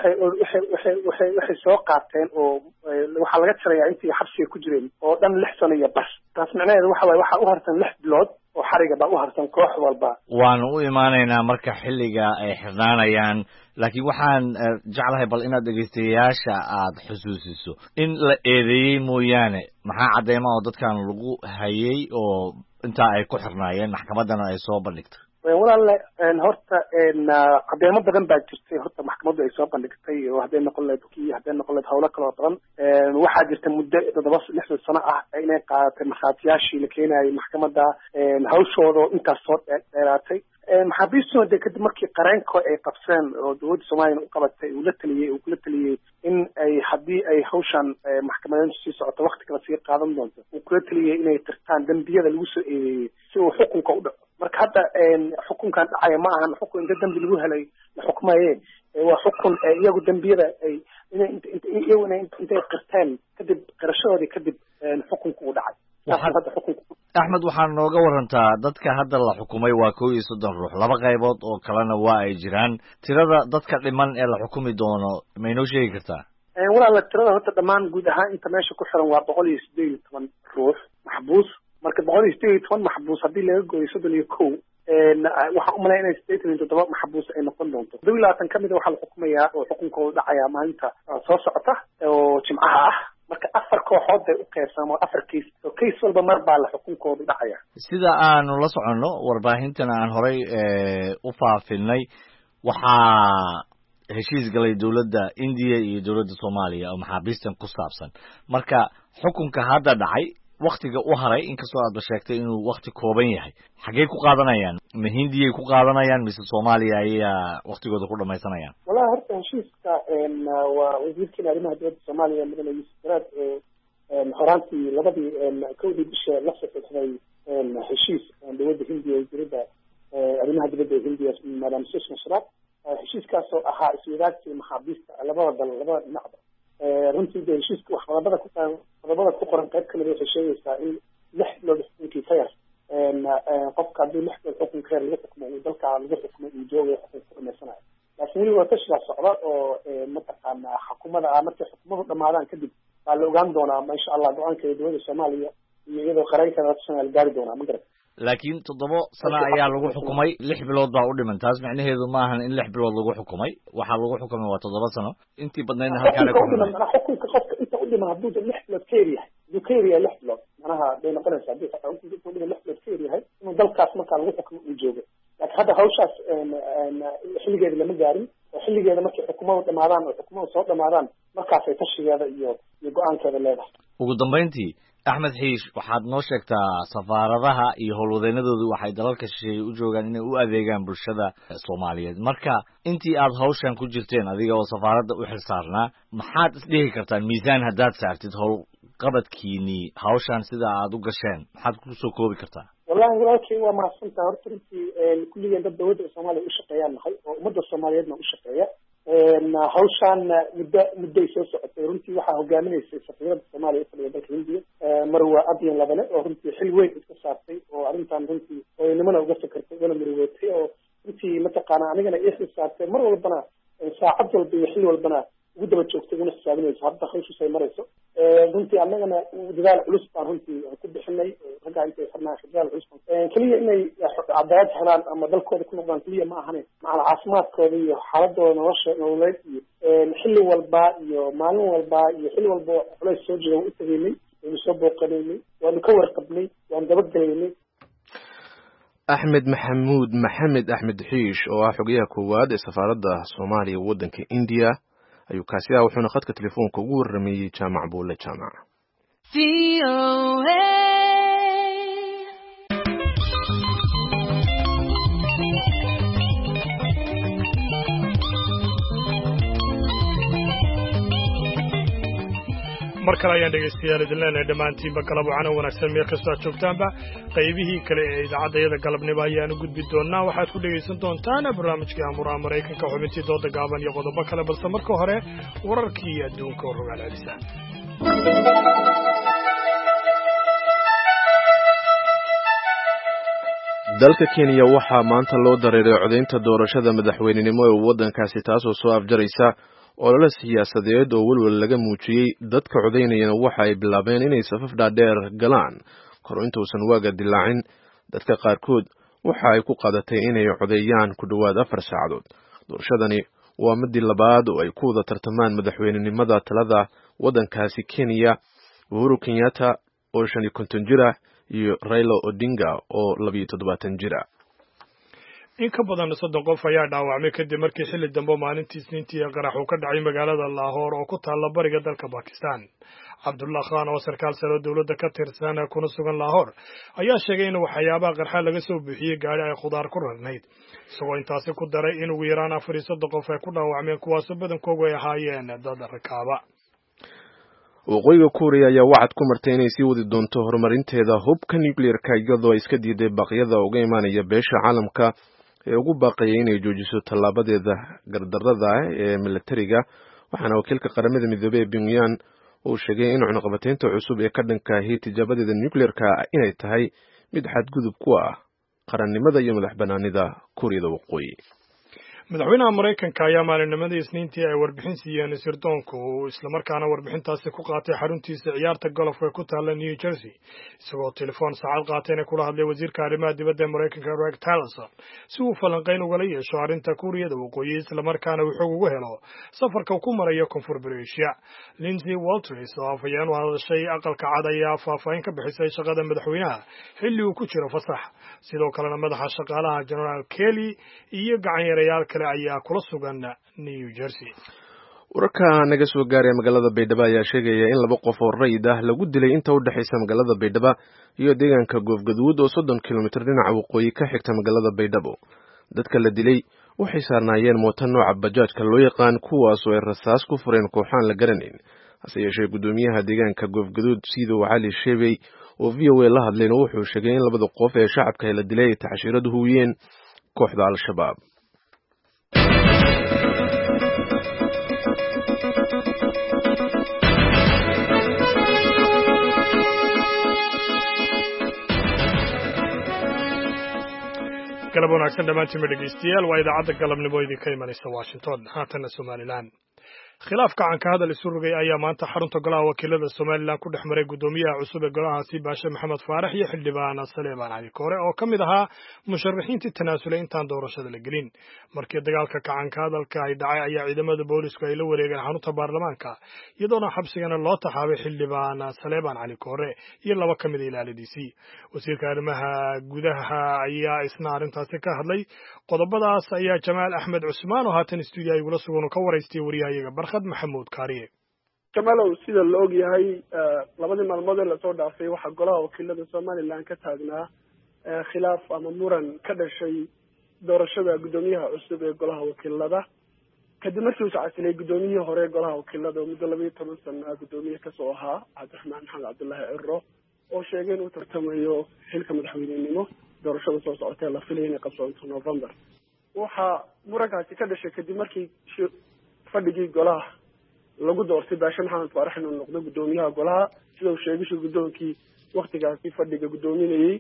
waxay soo qaateen oo waxaa laga tirayaa intii xabsiga ku jireen oo dhan 6 sano iyo bas taas macnaheedu waxa u harsan 6 bilood oo xariga baa u harsan koox walba. waanu u imaanaynaa marka xilliga ay xirnaanayaan laakiin waxaan jeclahay bal inaad dhegeystayaasha aad xusuusiso in la eedeeyey mooyaane maxaa cadeyma oo dadkan lagu hayay oo intaa ay ku xirnaayeen maxkamaddana ay soo bandhigtay. walaalle horta cadeemo badan baa jirtay horta maxkamaddu ay soo bandhigtay oo hadday noqon lahayd kii hadday noqon lahayd howlo kale oo badan waxaa jirta muddo 7-6 sano ah inay qaadatay markhaatiyaashii la keenayay maxkamadda hawshooda intaas soo dheeraatay maxaabiistuna dee kadib markii qareenko ay qabseen oo dowladda Soomaaliya u qabatay uu kula taliyey in ay haddii ay hawshan maxkamadeyntu sii socoto waqti kale sii qaadan doonto uu kula taliyey inay tirtaan dembiyada lagu soo eedeeyey si uu xukunka u dhaco. marka hadda xukunkan dhacaya ma ahan xukun inta dambi lagu helay la xukmaye waa xukun iyagu dembiyada ay intay qirteen kadib qirashadoodii kadib xukunka u dhacay. Axmed waxaan nooga warantaa dadka hadda la xukumay waa 31 ruux 2 qaybood oo kalena waa ay jiraan tirada dadka dhiman ee la xukumi doono ma inoo sheegi kartaa? walaal tirada horta dhammaan guud ahaan inta meesha ku xiran waa 118 ruux maxbuus marka 118 maxbuus haddii laga gooyo 31 waxaan u malaynaya inay 87 maxbuus ay noqon doonto 12 ka mid ah waxaa la xukumayaa oo xukunkooda dhacaya maalinta soo socota oo jimcaha ah marka 4 kooxood ay u qeybsamaan 4 kiis oo kiis walba mar baa la xukunkooda dhacaya. sida aanu la soconno warbaahintana aan horay u faafinay waxaa heshiis galay dowladda India iyo dowladda Soomaaliya oo maxaabiistan ku saabsan marka xukunka hadda dhacay waqtiga u haray inkastoo aad sheegtay inuu waqti kooban yahay xagee ku qaadanayaan ma Hindiyay ku qaadanayaan mise Soomaaliya ayaa waqtigooda ku dhamaysanayaan? wallahi horta heshiiska waa wasiirka arrimaha dibadda Soomaaliya Mudane Yuusuf Garaad horaantii labadii kowdii bisha la saxeexday heshiis dowladda Hindiya iyo dowladda arrimaha dibadda Hindiya Madam Sushma Swaraj heshiiskaas oo ahaa iswadaagsiga maxaabiista labada dal labada dhinacba runtii de heshiiska wax qodobada ku qoran qayb kamid waxay sheegaysaa in 6 bilood xukunkii ka yar qofka haddii 6 bilood xukunka yar lagu xukumo uu dalka lagu xukumo uu joogayo xukunka ku dhamaysanayo laakiin weli waa tashigaa socda oo mataqaana xukuumada markay xukumadu dhamaadaan kadib baa la ogaan doonaa insha Allah go-aanka dowladda Soomaaliya iyo iyadoo qareenka la gaari doonaa ma garan. laakiin 7 sano ayaa lagu xukumay 6 bilood baa u dhiman taas macnaheedu ma ahan in 6 bilood lagu xukumay waxa lagu xukumay waa 7 sano intii badnaydna halkaan ku dhiman xukunka qofka inta u dhiman hadduu 6 bilood ka yahay hadduu ka yahay 6 bilood manaha bay noqonaysaa haddii xukunka u dhiman 6 bilood ka yahay inuu dalkaas markaa lagu xukumo uu joogo laakiin hadda hawshaas xilligeeda lama gaarin oo xilligeeda markay xukumadu dhamaadaan oo xukumadu soo dhamaadaan markaasay tashigeeda iyo go-aankeeda leedahay. ugu dambeyntii Axmed Xiish waxaad noo sheegtaa safaaradaha iyo howlwadeennadoodu waxay dalalka shisheeye u joogaan inay u adeegaan bulshada Soomaaliyeed marka intii aad hawshan ku jirteen adiga oo safaaradda u xilsaarnaa maxaad isdhihi kartaan miisaan haddaad saartid howlqabadkiinii hawshan sida aad u gasheen maxaad ku soo koobi kartaa? wallahi walaalkay waa mahadsantahay horta runtii kulligeen dad dowladda Soomaaliya u shaqeeyaan nahay oo ummadda Soomaaliyeedna u shaqeeya hawshan mudday soo socotay runtii waxaa hogaaminaysay safiirada Soomaaliya u fadhiya dalka Hindiya Marwa Abdiyan Labane oo runtii xil weyn iska saartay oo arrintan runtii nimana uga fakartay wana marweetay oo runtii mataqaana anigana ii xisaabtay mar walbana saacad walba iyo xil walbana ugu daba joogtay una xisaabinayso hadda hawshiis ay marayso runtii annagana dadaal culus baan runtii ku bixinay ragga intay xirnaa dadaal culus kaliya inay cadaalad helaan ama dalkooda ku noqdaan kaliya ma ahane macna caafimaadkooda iyo xaaladooda nololeed iyo xilli walba iyo maalin walba iyo xilli walba culays soo jira u tageynay waanu soo booqanaynay waanu ka warqabnay waanu dabagelaynay. Axmed Maxamed Axmed Xiish oo ah xogayaha koowaad ee safaaradda Soomaaliya waddanka India ayuu kaasi wuxuuna khadka telefoonka ugu warramayay Jaamac Buule Jaamac. mar kale ayaan dhegaystayaal idin leenahay dhammaantiinba galab wacana wanaagsan meel kastoo aad joogtaanba qaybihii kale ee idaacaddayada galabnimo ayaanu gudbi doonaa waxaad ku dhegaysan doontaan barnaamijkii amuraha maraykanka xubintii dooda gaaban iyo qodobo kale balse marka hore wararkii adduunka oo rogaal celisa. dalka Kenya waxaa maanta loo dareeray codaynta doorashada madaxweynenimo ee waddankaasi taasoo soo afjaraysa olole siyaasadeed oo walwal laga muujiyey dadka codaynayana waxa ay bilaabeen inay safaf dhaadheer galaan kor intuusan waaga dilaacin dadka qaarkood waxa ay ku qaadatay inay codeeyaan ku dhowaad 4 saacadood. doorashadani waa midii labaad oo ay ku wada tartamaan madaxweynenimada talada waddankaasi Kenya, Uhuru Kenyatta oo 55 jir ah iyo Raila Odinga oo 72 jir ah. in ka badan 30 qof ayaa dhaawacmay kadib markii xilli dambe maalintii Isniintii qarax uu ka dhacay magaalada Lahore oo ku taalla bariga dalka Pakistan. Abdullah Khan oo sarkaal sare dawladda ka tirsan kuna sugan Lahore ayaa sheegay in waxyaabaha qarxa laga soo bixiyay gaari ay khudaar ku rarnayd, isagoo intaasi ku daray in ugu yaraan 40 qof ay ku dhaawacmeen kuwaas badankoodu ay ahaayeen dad rakaaba. Waqooyiga Kuuriya ayaa wacad ku martay inay sii wadi doonto horumarinteeda hubka nuclear-ka iyadoo ay iska diiday baaqyada uga imaanaya beesha caalamka ee ugu baaqayay inay joojiso tallaabadeeda gardarrada ee militariga. waxaana wakiilka qaramada midoobay ee Pyongyang uu sheegay in cunaqabataynta cusub ee ka dhanka ah tijaabadeeda nuclear-ka inay tahay mid xadgudub ku ah qarannimada iyo madaxbannaanida Kuuriyada Waqooyi. madaxweynaha Mareykanka ayaa maalinnimadii Isniintii ay warbixin siiyeen sirdoonku isla markaana warbixintaasi ku qaatay xaruntiisa ciyaarta golfka ku taalla New Jersey, isagoo telefoon saacad qaatayna kula hadlay wasiirka arrimaha dibadda ee Mareykanka Rex Tillerson si uu falanqayn ugala yeesho arrinta Kuuriyada Waqooyi isla markaana uu xog ugu helo safarka uu ku marayo Koonfur Asia. Lindsay Walters oo afhayeen u hadashay aqalka cad ayaa faahfaahin ka bixisay shaqada madaxweynaha xilli uu ku jiro fasax. sidoo kalena madaxa shaqaalaha General Kelly iyo gacanyareyaal ayaa kula sugan New Jersey. wararka naga soo gaaray magaalada Baydhabo ayaa sheegaya in 2 qof oo rayid ah lagu dilay inta u dhaxaysa magaalada Baydhabo iyo deegaanka Goofgaduud oo 30 kilomitir dhinaca waqooyi ka xigta magaalada Baydhabo. dadka la dilay waxay saarnaayeen mooto nooca bajaajka loo yaqaan, kuwaas oo ay rasaas ku fureen kooxaan la garanayn. hase yeeshee gudoomiyaha deegaanka Goofgaduud Siido Cali Sheebey oo VOA la hadlayna wuxuu sheegay in 2 qof ee shacabka la dilay ay taxshiiradu huwiyeen kooxda Al-Shabaab. galab wanaagsan dhamaantiin dhegeystayaal, waa idaacadda galabnimo idinka imanaysa Washington. haatana Somaliland. khilaafka canka hadal isu rogay ayaa maanta xarunta golaha wakiilada Somaliland ku dhex maray gudoomiyaha cusub ee golahaasi Baashe Maxamed Faarax iyo xildhibaan Saleebaan Cali Koore oo ka mid ahaa musharaxiintii tanaasulay intaan doorashada la gelin. markii dagaalka canka hadalka ay dhacay ayaa ciidamada booliisku ay la wareegeen xarunta baarlamaanka, iyadoona xabsigana loo taxaabay xildhibaan Saleebaan Cali Koore iyo 2 ka mid ah ilaaladiisii. wasiirka arrimaha gudaha ayaa isna arrintaasi ka hadlay. qodobadaas ayaa Jamaal Axmed Cusmaan oo haatan stuudiyo igula sugan ka waraystay wariyahayaga Barkhad Maxamuud Kaariye. Jamaalow, sida la og yahay labadii maalmood ee la soo dhaafay waxa golaha wakiilada Somaliland ka taagnaa khilaaf ama muran ka dhashay doorashada gudoomiyaha cusub ee golaha wakiilada. kadib markii uu casilay gudoomiyihii hore ee golaha wakiilada oo muddo 12 sano gudoomiye ka soo ahaa Cabdiraxmaan Maxamed Cabdullaahi Cirro oo sheegay inuu tartamayo xilka madaxweynenimo doorashada soo socotay la filayo inay qabsoonto November. waxa murankaasi ka dhashay kadib markii fadhigii golaha lagu doortay Baashe Maxamed Faarax inuu noqdo gudoomiyaha golaha sida uu sheegay gudoonkii waqtigaasi fadhiga gudoominayay.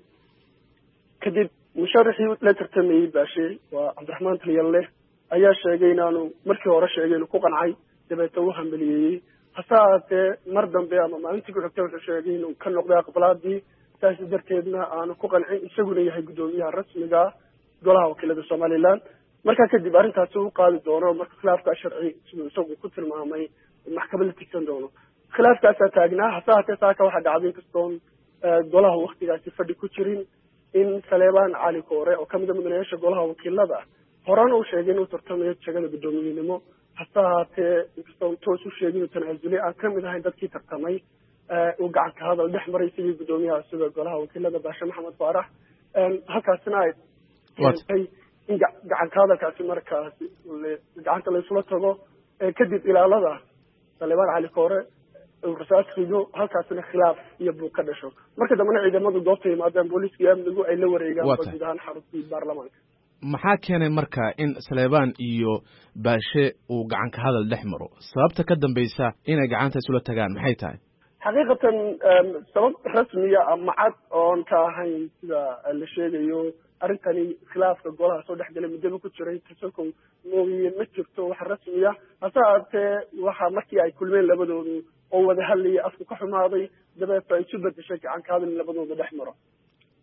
kadib musharaxii la tartamayay Baashe waa Cabdiraxmaan Talyalle ayaa sheegay inaanu markii hore sheegay inuu ku qancay dabeetana uu hambaliyay. hase ahaatee mar dambe ama maalintii ku xigtay wuxuu sheegay inuu ka noqday aqbalaadii, taas darteedna aanu ku qancin isaguna yahay gudoomiyaha rasmiga golaha wakiilada Somaliland. markaa kadib arrintaasi uu qaadi doono marka khilaafka sharci sidoo isagu ku tilmaamay maxkamad la tigsan doono. khilaafkaas taagnaa hase ahaatee saaka waxa dhacday kastoon golaha waqtigaasi fadhi ku jirin in Saleebaan Cali Koore oo kamid ah madaxweynaha golaha wakiilada horena uu sheegay inuu tartamayo jagada gudoomiyenimo. hase ahaatee kastoon toos u sheegay inuu tanaasulay aan kamid ahayn dadkii tartamay uu gacanka hadal dhex maray sidii gudoomiyaha sida golaha wakiilada Baashe Maxamed Faarax. halkaasina ay keentay in gacanka hadalkaasi markaasi gacanta la isula tago kadib ilaalada Saleebaan Cali Koore uu rasaas rido, halkaasina khilaaf iyo buuq ka dhasho. marka dambena ciidamadu goobta yimaadeen booliiska iyo amnigu ay la wareegaan guud ahaan xaruntii baarlamaanka. maxaa keenay marka in Saleebaan iyo Baashe uu gacanka hadal dhex maro? sababta ka dambaysa inay gacanta isula tagaan maxay tahay? xaqiiqatan sabab rasmiya ama cad oon ka ahayn sida la sheegayo arrintani khilaafka golaha soo dhexgalay muddo ku jiray tasokow mooyee ma jirto wax rasmiya. hase ahaatee waxa markii ay kulmeen labadoodu oo wada hadlayay afku ka xumaaday dabeetana ay isu bedeshay gacanka hadal labadooda dhex maro.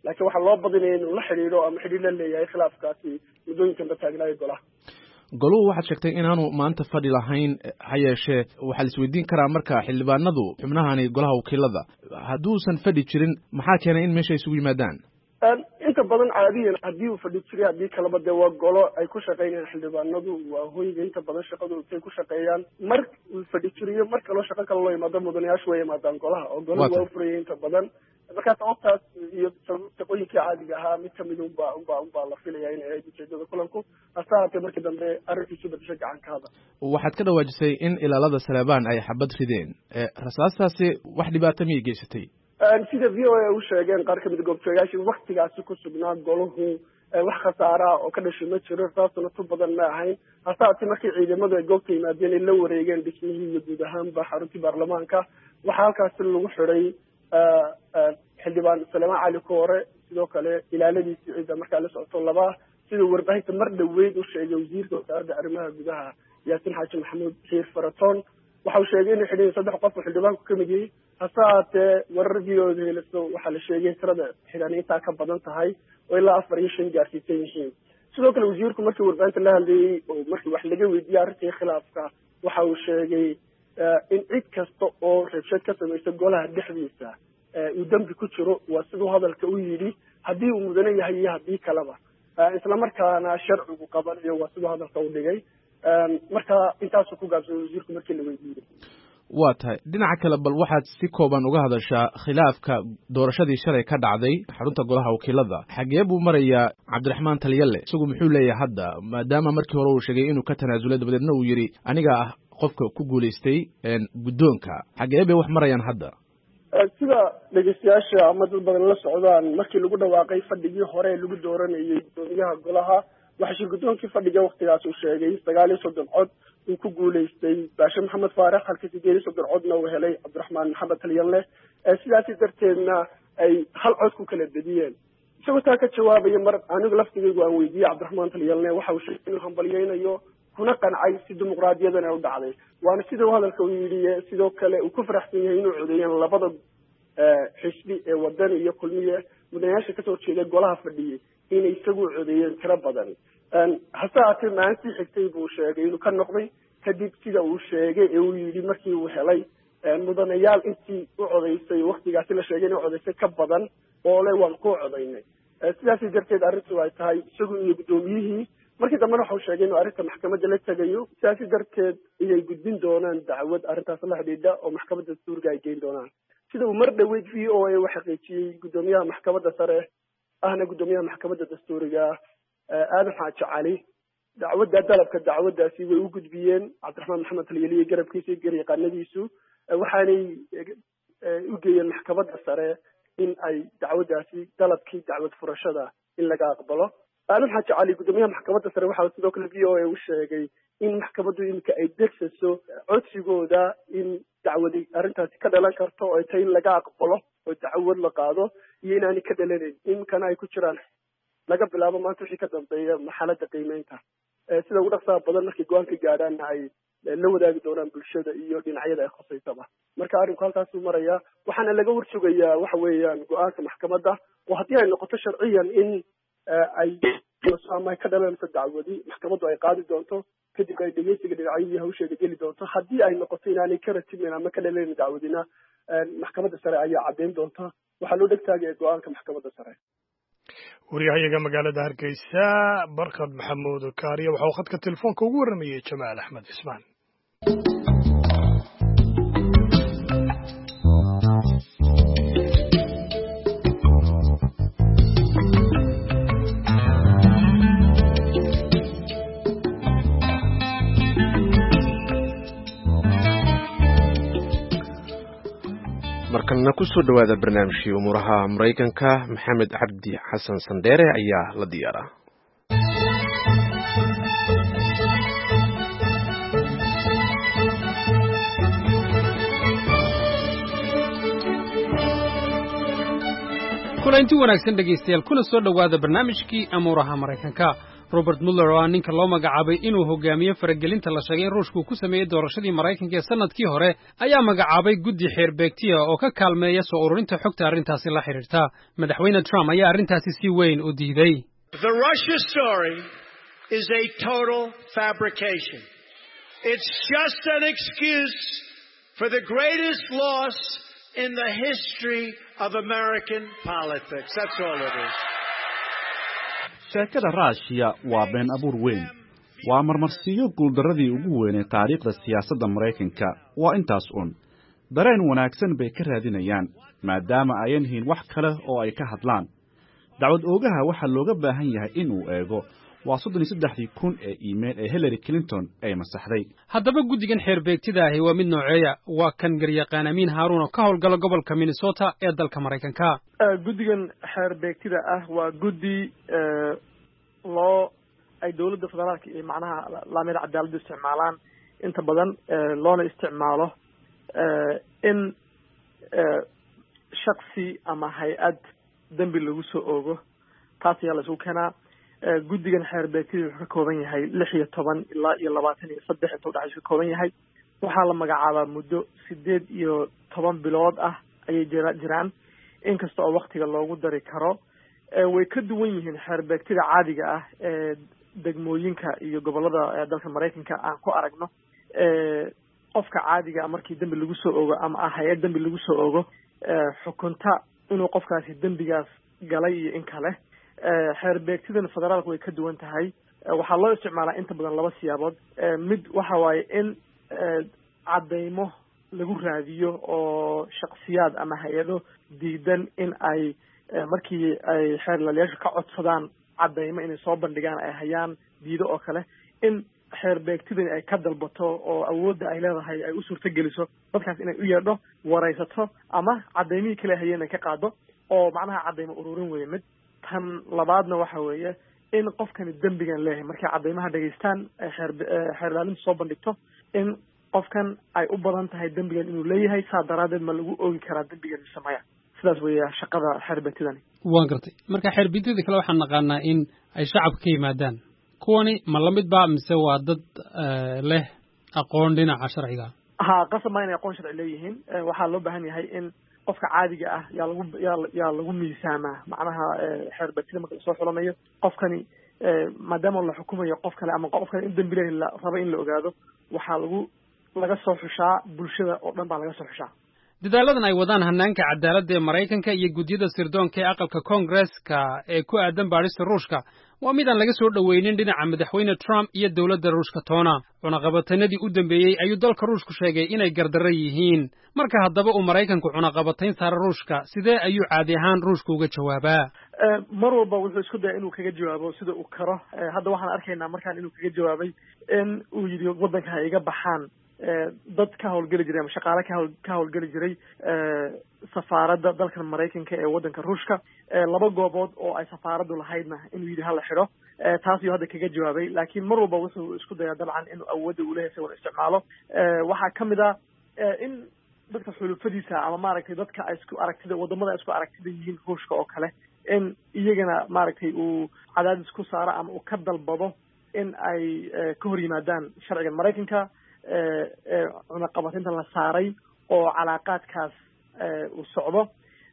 laakiin waxaa loo badinaya inuu la xidhiidho ama xidhiidh la leeyahay khilaafkaasi muddooyinkanba taagnaayo golaha goluhu waxaad sheegtay inaanu maanta fadhi lahayn ha yeeshee waxaa la isweydiin karaa marka xildhibaanadu xubnahani golaha wakiilada hadduusan fadhi jirin maxaa keenay in meesha isugu yimaadaan inta badan caadiyan haddii uu fadhi jiray haddii kaleba dee waa golo ay ku shaqaynayaan xildhibaanadu waa hoyga inta badan shaqadu ay ku shaqeeyaan mar uu fadhi jiriyo mar kaloo shaqo kale loo yimaado mudanayaashu way yimaadaan golaha oo golaha waa ufuraya inta badan markaa sababtaas iyo shaqooyinkii caadiga ahaa mid kamid unbaa la filaya inay ahayd ujeedada kulanku hase haatee markii dambe arrinkiisu bedesho gacankaada waxaad ka dhawaajisay in ilaalada Saleebaan ay xabad rideen rasaastaasi wax dhibaato miyay geysatay sida v o a u sheegeen qaar kamid goobjoogayaashii waktigaasi ku sugnaa golahu wax khasaara oo ka dhashay ma jiro saasuna tu badan ma ahayn hase haatee markii ciidamadu ay goobta yimaadeen ay la wareegeen dhismihii iyo guud ahaanba xaruntii baarlamaanka waxaa halkaasi lagu xiday xildhibaan Saleemaan Cali Koore sidoo kale ilaaladiisii ciidda markaa la socoto laba sidoo warbaahinta mar dhaweyd u sheegay wasiirka wasaaradda arrimaha gudaha Yaasin Xaaji Maxamuud Xiir Faraton waxa uu sheegay in xidhiidh 3 qof oo xildhibaanku ka mid yahay hase haatee wararkii heliso waxaa la sheegay tirada xidhaniinta ka badan tahay oo ilaa 4 iyo 5 gaarsiisan yihiin sidoo kale wasiirku markii warbaahinta la hadlayay oo markii wax laga weydiiyay arrintii khilaafka waxa uu sheegay in cid kasta oo rabshad ka samaysa golaha dhexdiisa uu dambi ku jiro waa siduu hadalka u yidhi haddii uu mudane yahay iyo haddii kaleba isla markaana sharcigu qabanayo waa siduu hadalka u dhigay marka intaasuu ku gaabsaday wasiirku markii la weydiiyey waa tahay dhinaca kale bal waxaad si kooban uga hadashaa khilaafka doorashadii shalay ka dhacday xarunta golaha wakiilada xagee buu marayaa Cabdiraxmaan Talyalle isagu muxuu leeyahay hadda maadaama markii hore uu sheegay inuu ka tanaasulay dabadeedna uu yiri aniga ah qofka ku guuleystay guddoonka xagee bay wax marayaan hadda sida dhegeystayaasha ama dad badan la socdaan markii lagu dhawaaqay fadhigii hore lagu dooranayay gudoomiyaha golaha waxa shir guddoonkii fadhiga waqtigaas uu sheegay 39 cod uu ku guuleystay Baashe Maxamed Faarax halka 8 codna uu helay Cabdiraxmaan Maxamed Talyalle sidaas darteedna ay hal cod ku kala bediyeen isagoo taa ka jawaabaya mar anigu laftigaygu aan weydiiyay Cabdiraxmaan Talyalle waxa uu sheegay inuu hambalyeeynayo kuna qancay si dimuqraadiyadan ay u dhacday waana sidoo hadalka uu yidhi sidoo kale uu ku faraxsan yahay inuu codeeyeen labada xisbi ee waddan iyo kulmiye mudanayaasha kasoo jeeday golaha fadhiyay inay isagu codeeyeen tiro badan hase haatee maalintii xigtay buu sheegay inuu ka noqday kadib sida uu sheegay ee uu yidhi markii uu helay mudanayaal intii u codeysay waktigaasi la sheegay inay codeysay ka badan oo le waan ku codeynay sidaas darteed arrintu ay tahay isagu iyo guddoomiyihii markii dambena waxa uu sheegay inuu arrinta maxkamadda la tagayo sidaas darteed inay gudbin doonaan dacwad arrintaas la xidhiidha oo maxkamadda dastuuriga ay geyn doonaan sida uu mar dhaweyd v o a u xaqiijiyey guddoomiyaha maxkamadda sare ahna guddoomiyaha maxkamadda dastuuriga aadan xaaji cali dalabka dacwaddaasi way u gudbiyeen Cabdiraxmaan Maxamed Talyalle iyo garabkiisa garyaqaanadiisu waxaanay u geeyeen maxkamadda sare in ay dacwaddaasi dalabkii dacwad furashada in laga aqbalo aadan xaaji cali guddoomiyaha maxkamadda sare waxa sidoo kale v o a u sheegay in maxkamaddu iminka ay degsaso codsigooda in dacwadi arrintaasi ka dhalan karto oo ay tahay in laga aqbalo oo dacwad la qaado iyo inaanay ka dhalanayn iminkana ay ku jiraan laga bilaabo maanta wixii ka dambeeya marxaladda qiimeynta sida ugu dhaqsaha badan markay go-aanka gaadhaanna ay la wadaagi doonaan bulshada iyo dhinacyada ay khusaysaba marka arrinku halkaasuu marayaa waxaana laga warsugayaa waxa weeyaan go-aanka maxkamadda oo haddii ay noqoto sharciyan in ay ama ay ka dhalanayso dacwadi maxkamaddu ay qaadi doonto kadib ay dhegeysiga dhinacyadii hawsheeda geli doonto haddii ay noqoto inaanay ka ratibin ama ka dhalayn dacwadina maxkamadda sare ayaa caddeyn doonta waxaa loo dhegtaagaya go-aanka maxkamadda sare wariyahayaga magaalada Hargeysa Barkad Maxamuud Kaariye waxa uu khadka telefoonka ugu waramayay Jamaal Axmed Cismaan markana ku soo dhawaada barnaamijkii umuuraha Mareykanka Maxamed Cabdi Xasan Sandere ayaa la diyaaraa kulanti wanaagsan dhageystayaal kuna soo dhawaada barnaamijkii umuuraha Mareykanka Robert Mueller oo ninka loo magacaabay inuu hogaamiyo faragelinta la sheegay in Ruushku ku sameeyay doorashadii Mareykanka ee sanadkii hore ayaa magacaabay guddi xeerbeegtiya oo ka kaalmeeya soo ururinta xogta arrintaasi la xiriirta. Madaxweyne Trump ayaa arrintaasi si weyn u diiday. The Russia story is a total fabrication. It's just an excuse for the greatest loss in the history of American politics. That's all it is. sheekada Russia waa been abuur weyn. waa marmarsiyo guuldaradii ugu weyn ee taariikhda siyaasadda Mareykanka. waa intaas dareen wanaagsan bay ka raadinayaan maadaama ayan hiin wax kale oo ay ka hadlaan. dacwad oogaha waxa looga baahan yahay inuu eego waa 33,000 ee email ee Hillary Clinton ay masaxday. haddaba guddigan xeerbeegtida ahi waa mid nooceeya? waa kan garyaqaan Amiin Haaruun oo ka howlgala gobolka Minnesota ee dalka Mareykanka. guddigan xeerbeegtida ah waa guddi ay dawladda federaalka iyo macnaha laamida cadaaladda isticmaalaan inta badan loona isticmaalo in shakhsi ama hay-ad dambi lagu soo oogo. taas ayaa la isugu keenaa. guddigan xeerbeegtida wuxuu ka kooban yahay 16 ilaa 23 inta u dhaxaysa ka kooban yahay. waxaa la magacaabaa muddo 18 bilood ah ayay jiraan inkasta oo waqtiga loogu dari karo. way ka duwan yihiin xeerbeegtida caadiga ah ee degmooyinka iyo gobolada dalka Mareykanka aan ku aragno. qofka caadiga markii dambi lagu soo oogo ama hay-ad dambi lagu soo oogo xukunta inuu qofkaasi dambigaas galay iyo in kale. xeerbeegtidan federaalku way ka duwan tahay. waxaa loo isticmaalaa inta badan 2 siyaabood. mid waxa waaye in cadeymo lagu raadiyo oo shakhsiyaad ama hay-ado diidan in ay markii ay xeerlayaasha ka codsadaan cadeymo inay soo bandhigaan ay hayaan diido oo kale in xeerbeegtidani ay ka dalbato oo awoodda ay leedahay ay u suurtageliso dadkaas inay u yeedho waraysato ama cadeymihii kale hayeen ay ka qaado oo macnaha cadeymo ururin weeye. mid tan labaadna waxa weeye in qofkani dembigan leeyahay markay cadeymaha dhageystaan xeerlaalinta soo bandhigto in qofkan ay u badan tahay dembigan inuu leeyahay saa daraadeed ma lagu oogi karaa dembigan sameeya. sidaas weeye shaqada xeerbeegtidani. waan gartay. marka xeerbeegtida kale waxaan naqaanaa in ay shacabka ka yimaadaan. kuwani ma la mid ba mise waa dad leh aqoon dhinaca sharciga? qasab ma inay aqoon sharci leeyihiin. waxaa loo baahan yahay in qofka caadiga ah yaa lagu miisaamaa macnaha xeerbeegtida marka lasoo xulanayo qofkani maadaama la xukumayo qof kale ama qofkani in dambi la rabo in la ogaado waxaa laga soo xushaa bulshada oo dhan baa laga soo xushaa. dadaaladan ay wadaan hanaanka cadaaladda ee Mareykanka iyo guddiyada sirdoonka ee aqalka Congress-ka ee ku aadan baarista Ruushka waa mid aan laga soo dhaweynin dhinaca madaxweyne Trump iyo dawladda Ruushka toona. cunaqabateynadii u dambeeyay ayuu dalka Ruushku sheegay inay gardarro yihiin. marka haddaba uu Mareykanku cunaqabateyn saaro Ruushka sidee ayuu caadi ahaan Ruushku uga jawaabaa? mar walba wuxuu isku dayaa inuu kaga jawaabo sida uu karo. hadda waxaan arkaynaa markaan inuu kaga jawaabay in uu yidhi waddanka ha iga baxaan dad ka howlgeli jiray ama shaqaale ka howlgeli jiray safaaradda dalka Mareykanka ee waddanka Ruushka. 2 goobood oo ay safaaraddu lahaydna inuu yidhi hala xidho. taas ayuu hadda kaga jawaabay. laakiin mar walba wuxuu isku dayaa dabcan inuu awoodda uu leeyahay isagoo isticmaalo. waxaa ka mid ah in dadka xulufadiisa ama maaragtay dadka ay isku aragtida wadamada ay isku aragtida yihiin Ruushka oo kale in iyagana maaragtay uu cadaadis ku saaro ama uu ka dalbado in ay ka hor yimaadaan sharciga Mareykanka cunaqabateynta la saaray oo calaaqaadkaas uu socdo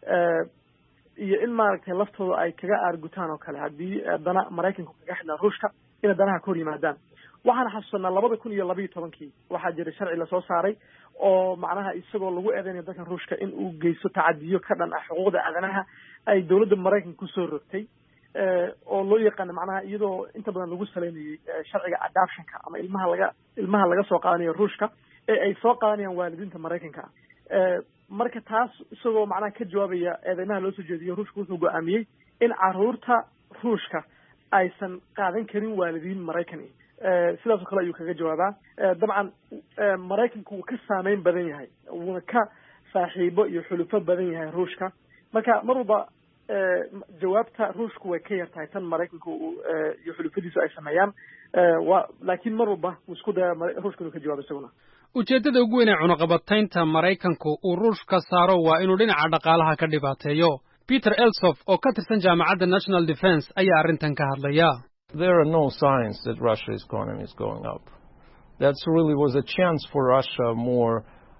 iyo in maaragtay laftooda ay kaga aargutaan oo kale haddii dana Mareykanku kaga xidhnaa Ruushka in danaha ka hor yimaadaan. waxaan xasuusanaa 2012 waxaa jiray sharci la soo saaray oo macnaha isagoo lagu eedeynayo dalkan Ruushka in uu geysto tacadiyo ka dhan ah xuquuqda aadanaha ay dawladda Mareykanka ku soo rogtay oo loo yaqaan macnaha iyadoo inta badan lagu saleynayay sharciga adoptionka ama ilmaha laga soo qaadanayo Ruushka ee ay soo qaadanayaan waalidiinta Mareykanka. marka taas isagoo macnaha ka jawaabaya eedeymaha loo soo jeediyo Ruushka wuxuu go'aamiyay in caruurta Ruushka aysan qaadan karin waalidiin Mareykan. sidaas oo kale ayuu kaga jawaabaa. dabcan Mareykanku wuu ka saameyn badan yahay wuuna ka saaxiibo iyo xulufo badan yahay Ruushka. marka mar walba jawaabta Ruushku way ka yartahay tan Mareykanku iyo xulufadiisu ay sameeyaan. laakiin mar walba wuu isku dayaa Ruushka inuu ka jawaabo isaguna. ujeeddada ugu weyn ee cunaqabateynta Mareykanku uu Ruushka saaro waa inuu dhinaca dhaqaalaha ka dhibaateeyo. Peter Elsof oo ka tirsan jaamacadda National Defense ayaa arrintan ka hadlaya. There are no signs that Russia's economy is going up. That really was a chance for Russia more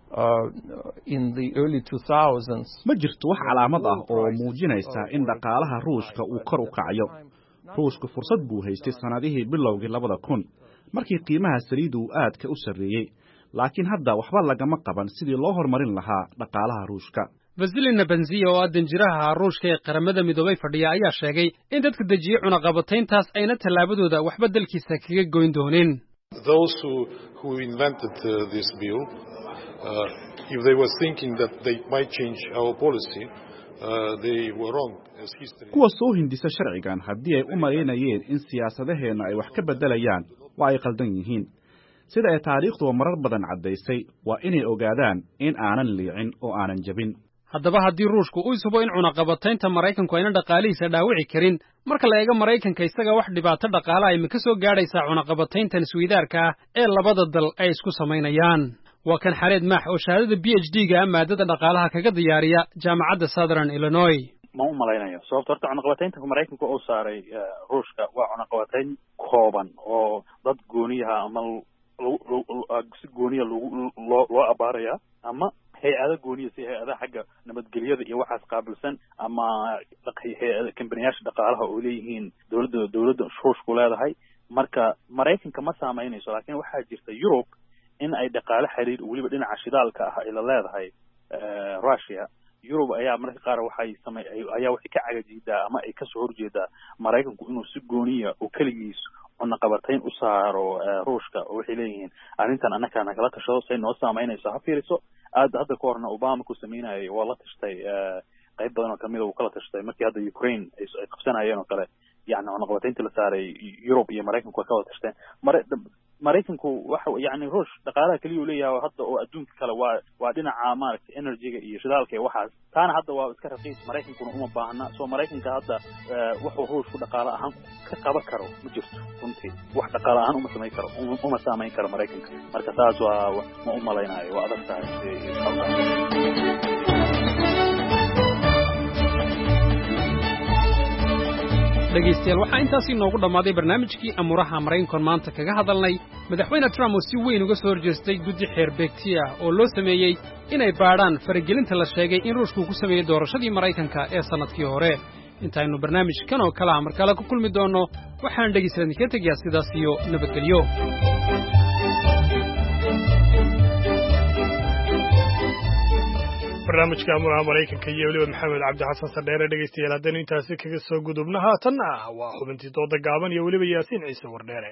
in the early 2000s. Ma jirto wax calaamad ah oo muujinaysa in dhaqaalaha Ruushka uu kor u kacayo. Ruushku fursad buu haystay sanadihii bilowgii 2000 markii qiimaha saliiddu aadka u sareeyay. Laakiin hadda waxba lagama qaban sidii loo horumarin lahaa dhaqaalaha Ruushka. Vasilina Benzia oo danjiraha Ruushka ee qaramada midoobay fadhiya ayaa sheegay in dadka dejiyay cunaqabatayntaas ayna tallaabadooda waxba dalkiisa kaga goyn doonin. Those who invented this bill, if they were thinking that they might change our policy, they were wrong. Kuwa soo hindisa sharcigan haddii ay u maleynayeen in siyaasadaheena ay wax ka bedelayaan waa ay qaldan yihiin. Sida ay taariikhdu marar badan cadaysay waa inay ogaadaan in aanan liicin oo aanan jabin. haddaba haddii Ruushku uu isubo in cunaqabataynta Maraykanku ayna dhaqaalihiisa dhaawici karin marka la eego Maraykanka isaga wax dhibaato dhaqaale ay ka soo gaadhaysaa cunaqabatayntan Swiidaarka ee labada dal ay isku sameynayaan. waa kan Xareed Maax oo shahaadada PhD-ga maadada dhaqaalaha kaga diyaariya jaamacadda Southern Illinois. ma u malaynayo sababtoo ah cunaqabataynta Maraykanku oo saaray Ruushka waa cunaqabatayn kooban oo dad gooniyaha ama si gooniya loo abaaraya ama hay'ado gooniya si hay'ada xagga nabadgelyada iyo waxaas qaabilsan ama hay'ada kambaniyada dhaqaalaha oo leeyihiin dawladda Ruushku leedahay marka Maraykanka ma saameynayso laakiin waxaa jirta Europe in ay dhaqaale xiriir waliba dhinaca shidaalka ah ila leedahay Russia Europe ayaa marka qaar waxay ka cagajiidaa ama ay ka soo horjeedaa Maraykanku inuu si gooniya oo kaligiis cunaqabatayn u saaro Ruushka oo waxay leeyihiin arrintan annaka nagala tashado say noo saameynayso ha fiiriso hadda ka horna Obama ku sameynayay waa la tashtay qayb badan oo kamid ah uu kala tashtay markii hadda Ukraine ay qabsanayeen oo kale yani cunaqabataynta la saaray Europe iyo Maraykanku ka wada tashteen Maraykanku waxa yani Ruush dhaqaalaha kaliya uu leeyahay hadda oo adduunka kale waa dhinaca maaragtay energy-ga iyo shidaalka iyo waxaas taana hadda waa iska raqiis Maraykankuna uma baahna soo Maraykanka hadda wuxuu Ruushku dhaqaale ahaan ka qaban karo ma jirto runtii wax dhaqaale ahaan uma saameyn karo Maraykanka marka taas waa ma u malaynayo waa adag tahay dhegaystayaal waxaa intaasi noogu dhammaaday barnaamijkii amuraha Maraykanka maanta kaga hadalnay madaxweyne Trump oo si weyn uga soo horjeestay guddi xeerbeegti ah oo loo sameeyey inay baadhaan faragelinta la sheegay in Ruushku ku sameeyey doorashadii Maraykanka ee sanadkii hore intaaynu barnaamijkan oo kale markale ku kulmi doono waxaan dhegaystayaal ka tegayaa sidaas iyo nabadgelyo barnaamijka amuraha Maraykanka iyo waliba Maxamed Cabdi Xasan Sadheere dhegaystayaal haddana intaasi kaga soo gudubna haatanna waa xubintii dooda gaaban iyo waliba Yaasiin Ciise Wardheere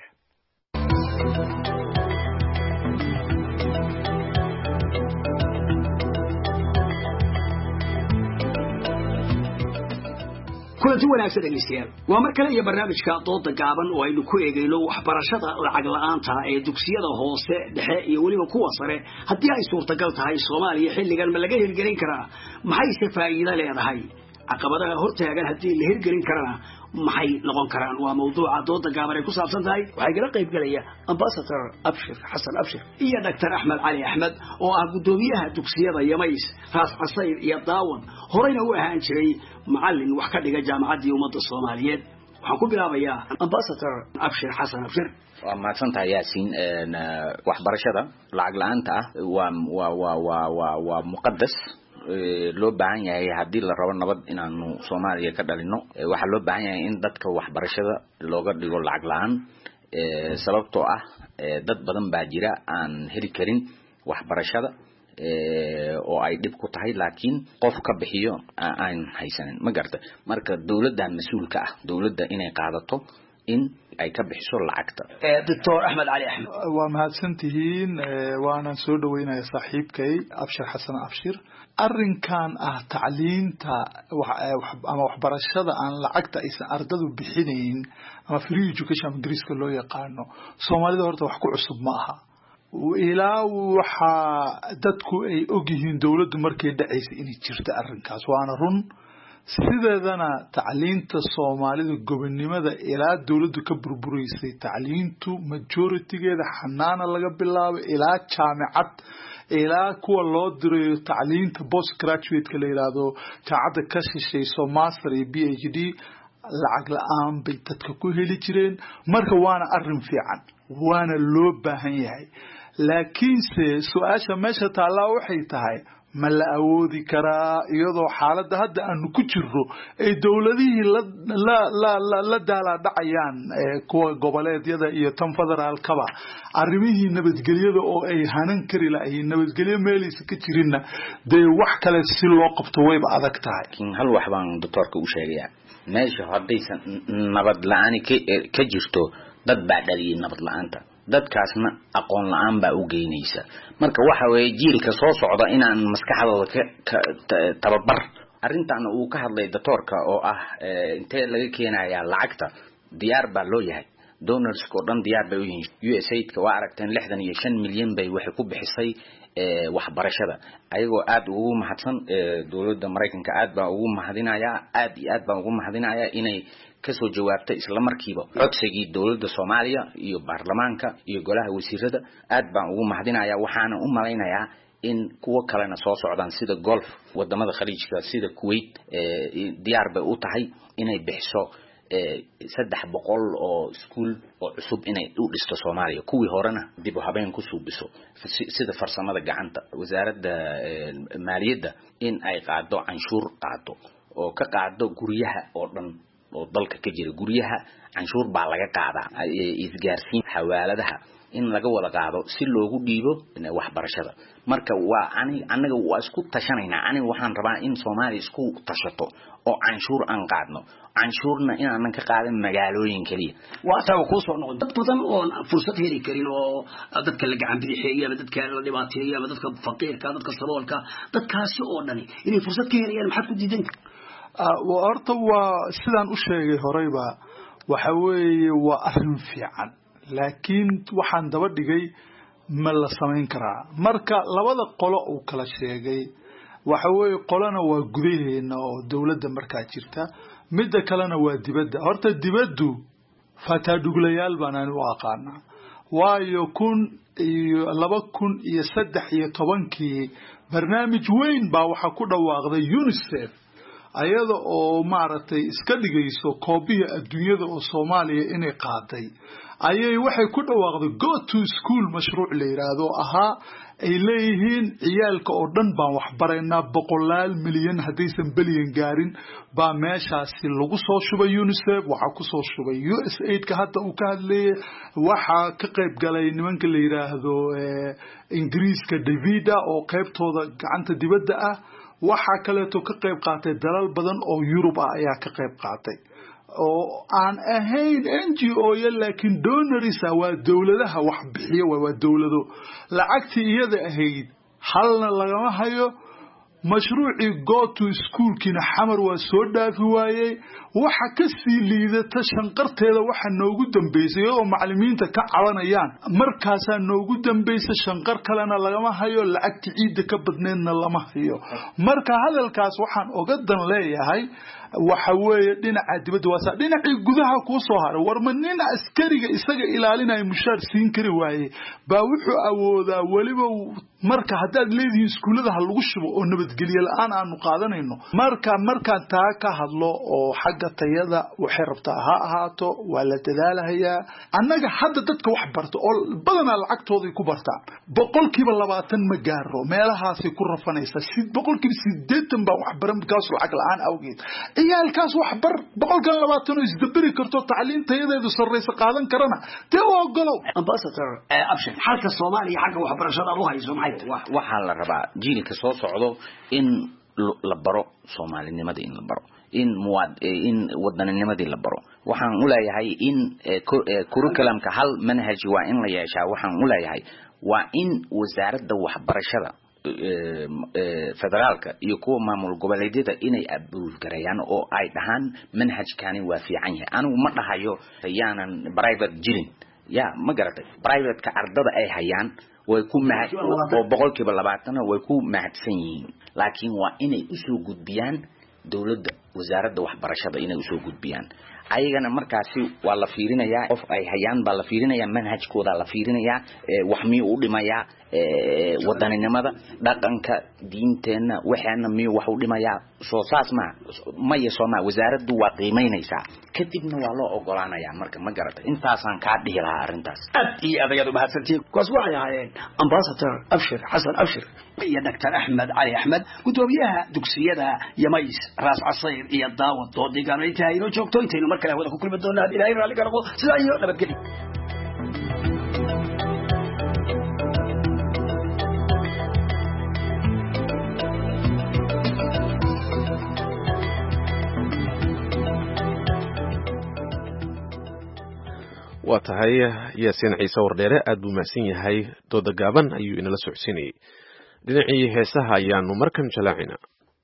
kulanti wanaagsan dhegeystayaal waa mar kale iyo barnaamijka dooda gaaban oo aynu ku eegayno waxbarashada lacag la'aanta ee dugsiyada hoose dhexe iyo waliba kuwa sare haddii ay suurtagal tahay Soomaaliya xilligan ma laga hirgelin karaa maxay faa'iido leedahay caqabadaha hortaagan haddii la hirgelin karana maxay noqon karaan waa mawduuca dooda gaaban ee ku saabsan tahay waxay kala qayb galaya ambassador Abshir Xasan Abshir iyo Dr. Axmed Cali Axmed oo ah gudoomiyaha dugsiyada Yamays Raas Casayr iyo Daawan horeyna u ahaan jiray macallin wax ka dhiga jaamacadda ummadda Soomaaliyeed waxaan ku bilaabayaa ambassador Abshir Xasan Abshir waa mahadsantahay Yaasiin waxbarashada lacag la'aanta ah waa muqaddas loo baahan yahay haddii la rabo nabad inaanu Soomaaliya ka dhalino waxa loo baahan yahay in dadka waxbarashada looga dhigo lacag la'aan sababtoo ah dad badan baa jira aan heli karin waxbarashada oo ay dib ku tahay laakiin qof ka bixiyo aan haysanin ma garta marka dawladda mas'uulka ah dawladda inay qaadato in ay ka bixiso lacagta Dr. Axmed Cali Axmed waa mahadsantihiin waana soo dhaweynaya saaxiibkay Abshir Xasan Abshir arrinkan ah tacliinta ama waxbarashada aan lacagta aysan ardadu bixinayn ama free education Ingiriiska loo yaqaano Soomaalida horta wax ku cusub ma aha ilaa waxa dadku ay ogyihiin dawladdu markay dhacaysay inay jirto arrinkaas waana run sideedana tacliinta Soomaalida gobonimada ilaa dawladdu ka burbureysay tacliintu majority-geeda xanaana laga bilaabo ilaa jaamacad ilaa kuwa loo diray tacliinta post graduate ka la yiraahdo jaamacadda ka shishayso master iyo PhD lacag la-aan bay dadka ku heli jireen marka waana arrin fiican waana loo baahan yahay laakiinse su-aasha meesha taallaa waxay tahay ma la awoodi karaa iyadoo xaaladda hadda aanu ku jirro ay dowladihii la daalaadhacayaan kuwa goboleedyada iyo tan federaalkaba arrimihii nabadgelyada oo ay hanan kari lahayn nabadgelyo meelaysa ka jirinna dee wax kale si loo qabto wayba adag tahay hal wax baan doctorka u sheegayaa meesha haddaysan nabad la-aani ka jirto dad baa dhaliyay nabad la-aanta dadkaasna aqoon la-aan baa u geynaysa marka waxa weeye jiilka soo socda inaan maskaxdooda ka tababar arrintan uu ka hadlay doctorka oo ah intee laga keenayaa lacagta diyaar baa loo yahay donors oo dhan diyaar bay u yihiin USAID-ka waa aragteen 65 milyan bay waxay ku bixisay waxbarashada ayagoo aad ugu mahadsan dawladda Mareykanka aad baa ugu mahadinayaa inay kasoo jawaabtay isla markiiba codsigii dawladda Soomaaliya iyo baarlamaanka iyo golaha wasiirada aad baan ugu mahadinayaa waxaana u malaynayaa in kuwa kalena soo socdaan sida Gulf wadamada khaliijka sida Kuwait diyaar bay u tahay inay bixiso 300 oo iskuul oo cusub inay u dhisto Soomaaliya kuwii horena dib u habeen ku suubiso sida farsamada gacanta wasaaradda maaliyadda in ay qaado canshuur qaado oo ka qaado guryaha oo dhan oo dalka ka jira guryaha canshuur baa laga qaadaa isgaarsiin xawaaladaha in laga wada qaado si loogu dhiibo waxbarashada marka waa anaga waa isku tashanaynaa aniga waxaan rabaa in Soomaaliya isku tashato oo canshuur aan qaadno canshuurna inaan ka qaadan magaalooyin kaliya waa taa ku soo noqon dad badan oo fursad heli karin oo dadka la gacan bixiyay dadka la dhibaateeyay dadka faqiirka dadka saboolka dadkaasi oo dhani inay fursad ka helayaan maxad ku diidan horta waa sidaan u sheegay horeyba waxa weeye waa arrin fiican laakiin waxaan daba dhigay ma la samayn karaa marka labada qolo uu kala sheegay waxa weeye qolana waa gudaheena oo dawladda markaa jirta midda kalena waa dibadda horta dibaddu fataaduglayaal baan u aqaanaa waayo 2013 barnaamij weyn baa waxa ku dhawaaqday UNICEF ayada oo maaragtay iska dhigayso koobiga adduunyada oo Soomaaliya inay qaaday ayay waxay ku dhawaaqday go to school mashruuc la yiraahdo ahaa ay leeyihiin ciyaalka oo dhan baan wax baraynaa 100 milyan hadaysan bilyan gaarin baa meeshaasi lagu soo shubay UNICEF waxa ku soo shubay USAID-ka hadda uu ka hadlayay waxa ka qayb galay nimanka la yiraahdo Ingiriiska Davida oo qaybtooda gacanta dibadda ah waxa kale oo ka qayb qaatay dalal badan oo Yurub ah ayaa ka qayb qaatay oo aan ahayn NGO laakiin donors waa dawladaha wax bixiyo waa dawlado lacagtii iyada ahayd halna lagama hayo mashruuci go to school kina xamar waa soo dhaafi waayay waxa ka sii liidata shanqarteeda waxa noogu dambeysay oo macallimiinta ka cabanayaan markaas noogu dambeysay shanqar kalena lagama hayo lacagtii ciid ka badneedna lama hayo marka hadalkaas waxaan oga dan leeyahay waxa weeye dhinaca dibadda waa dhinacii gudaha ku soo haray warmanina askariga isaga ilaalinay mushaar siin kari waaye baa wuxuu awoodaa waliba marka hadaad leedihiin iskuulada lagu shubo oo nabadgelyo la'aan aanu qaadanayno marka taa ka hadlo oo xagga tayada waxay rabtaa ha ahaato waa la dadaalayaa annaga hadda dadka wax barto oo badanaa lacagtooda ku bartaan 20% ma gaaro meelahaasi ku rafanaysa 80% baa wax baran kaas lacag la'aan awgeed ciyaalkaas wax bar 20% isdabiri karto tacliintayadeedu sarreysa qaadan karana tii oo golow ambassador abshan halka Soomaaliya xagga waxbarashada u hayso waxaa la rabaa jiilka soo socdo in la baro Soomaalinimada in la baro in wadannimada la baro waxaan u leeyahay in curriculumka hal manhaj waa in la yeeshaa waxaan u leeyahay waa in wasaaradda waxbarashada federaalka iyo kuwa maamul goboleedyada inay approve gareeyaan oo ay dhahaan manhajkani waa fiican yahay anigu ma dhahayo yaanan private jirin ma garatay private-ka ardada ay hayaan way ku oo 20% way ku mahadsan yihiin laakiin waa inay u soo gudbiyaan dawladda wasaaradda waxbarashada inay usoo gudbiyaan ayagana markaasi waa la fiirinayaa qof ay hayaan baa la fiirinayaa manhajkooda la fiirinayaa wax miyuu u dhimayaa wadaninimada dhaqanka diinteena waxaana miyuu wax u dhimayaa soo saas ma yeesoma wasaaraddu waa qiimeynaysaa kadibna waa loo ogolaanayaa marka ma garata intaasaan ka dhihi lahaa arintaas aad iyo aad mahadsantiin kuwaas waxay ahaayeen ambassador Abshir Xasan Abshir iyo Dr. Ahmed Ali Ahmed gudoomiyaha dugsiyada Yamays Raas Casayr iyo Daawad doodigan inta ay joogto intaynu markale wada ku kulmi doonaa ilaahay raali ka noqdo sidaa iyo nabadgelyo waa tahay Yaasiin Ciise Wardheere aad buu mahadsan yahay dooda gaaban ayuu inala socodsiinayay dhinacii heesaha ayaanu markan jalaacina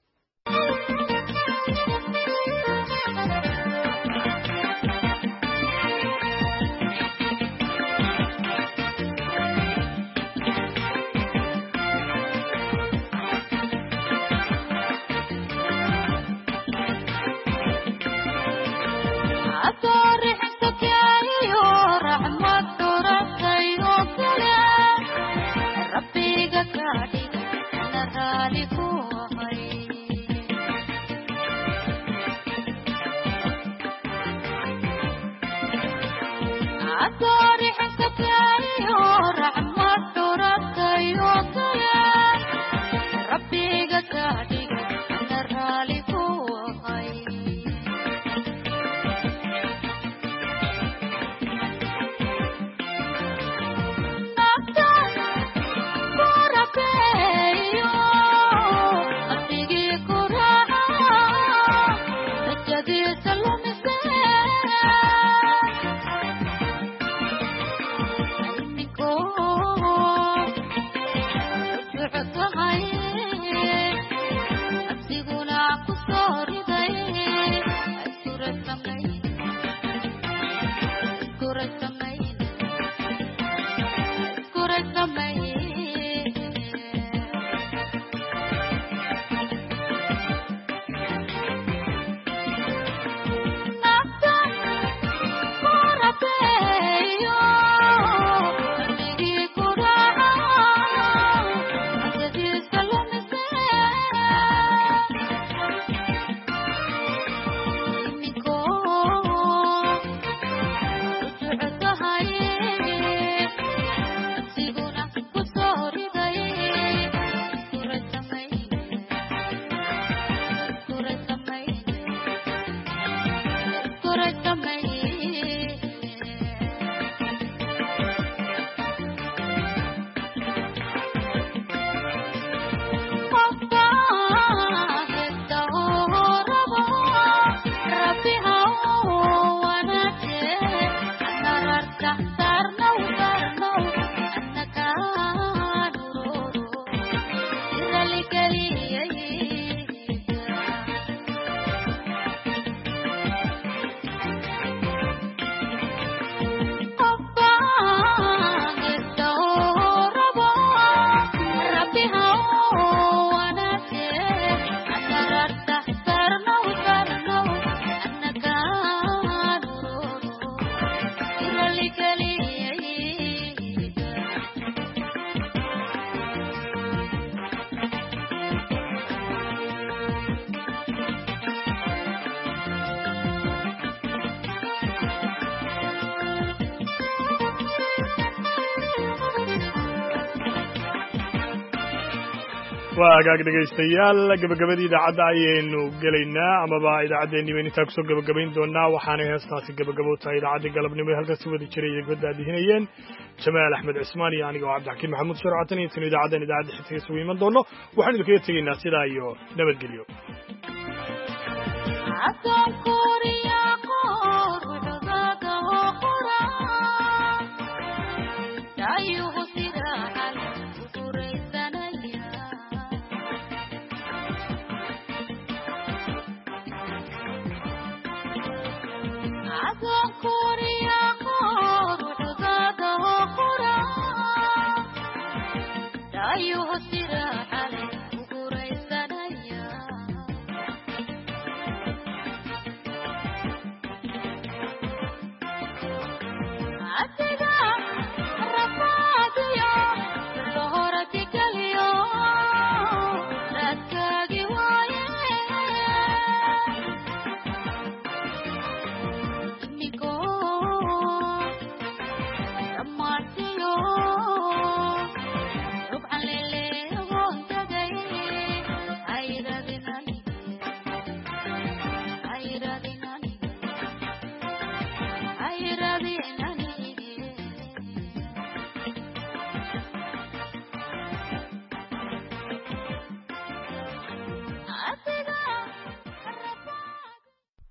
waa agaag dhegaystayaal gabagabadii idaacadda ayaynu gelaynaa amaba idaacaddeenni baynu intaa kusoo gabagabayn doonaa waxaanay heestaasi gabagabo tahay idaacaddii galabnimo ee halkaasi wada jiray iyo goddaadihinayeen jamaal axmed cismaan iyo aniga oo cabdixakiin maxamuud sharcatan intaynu idaacaddan idaacadda xigta isugu iman doonno waxaanu idinkaga tegaynaa sidaa iyo nabadgelyo you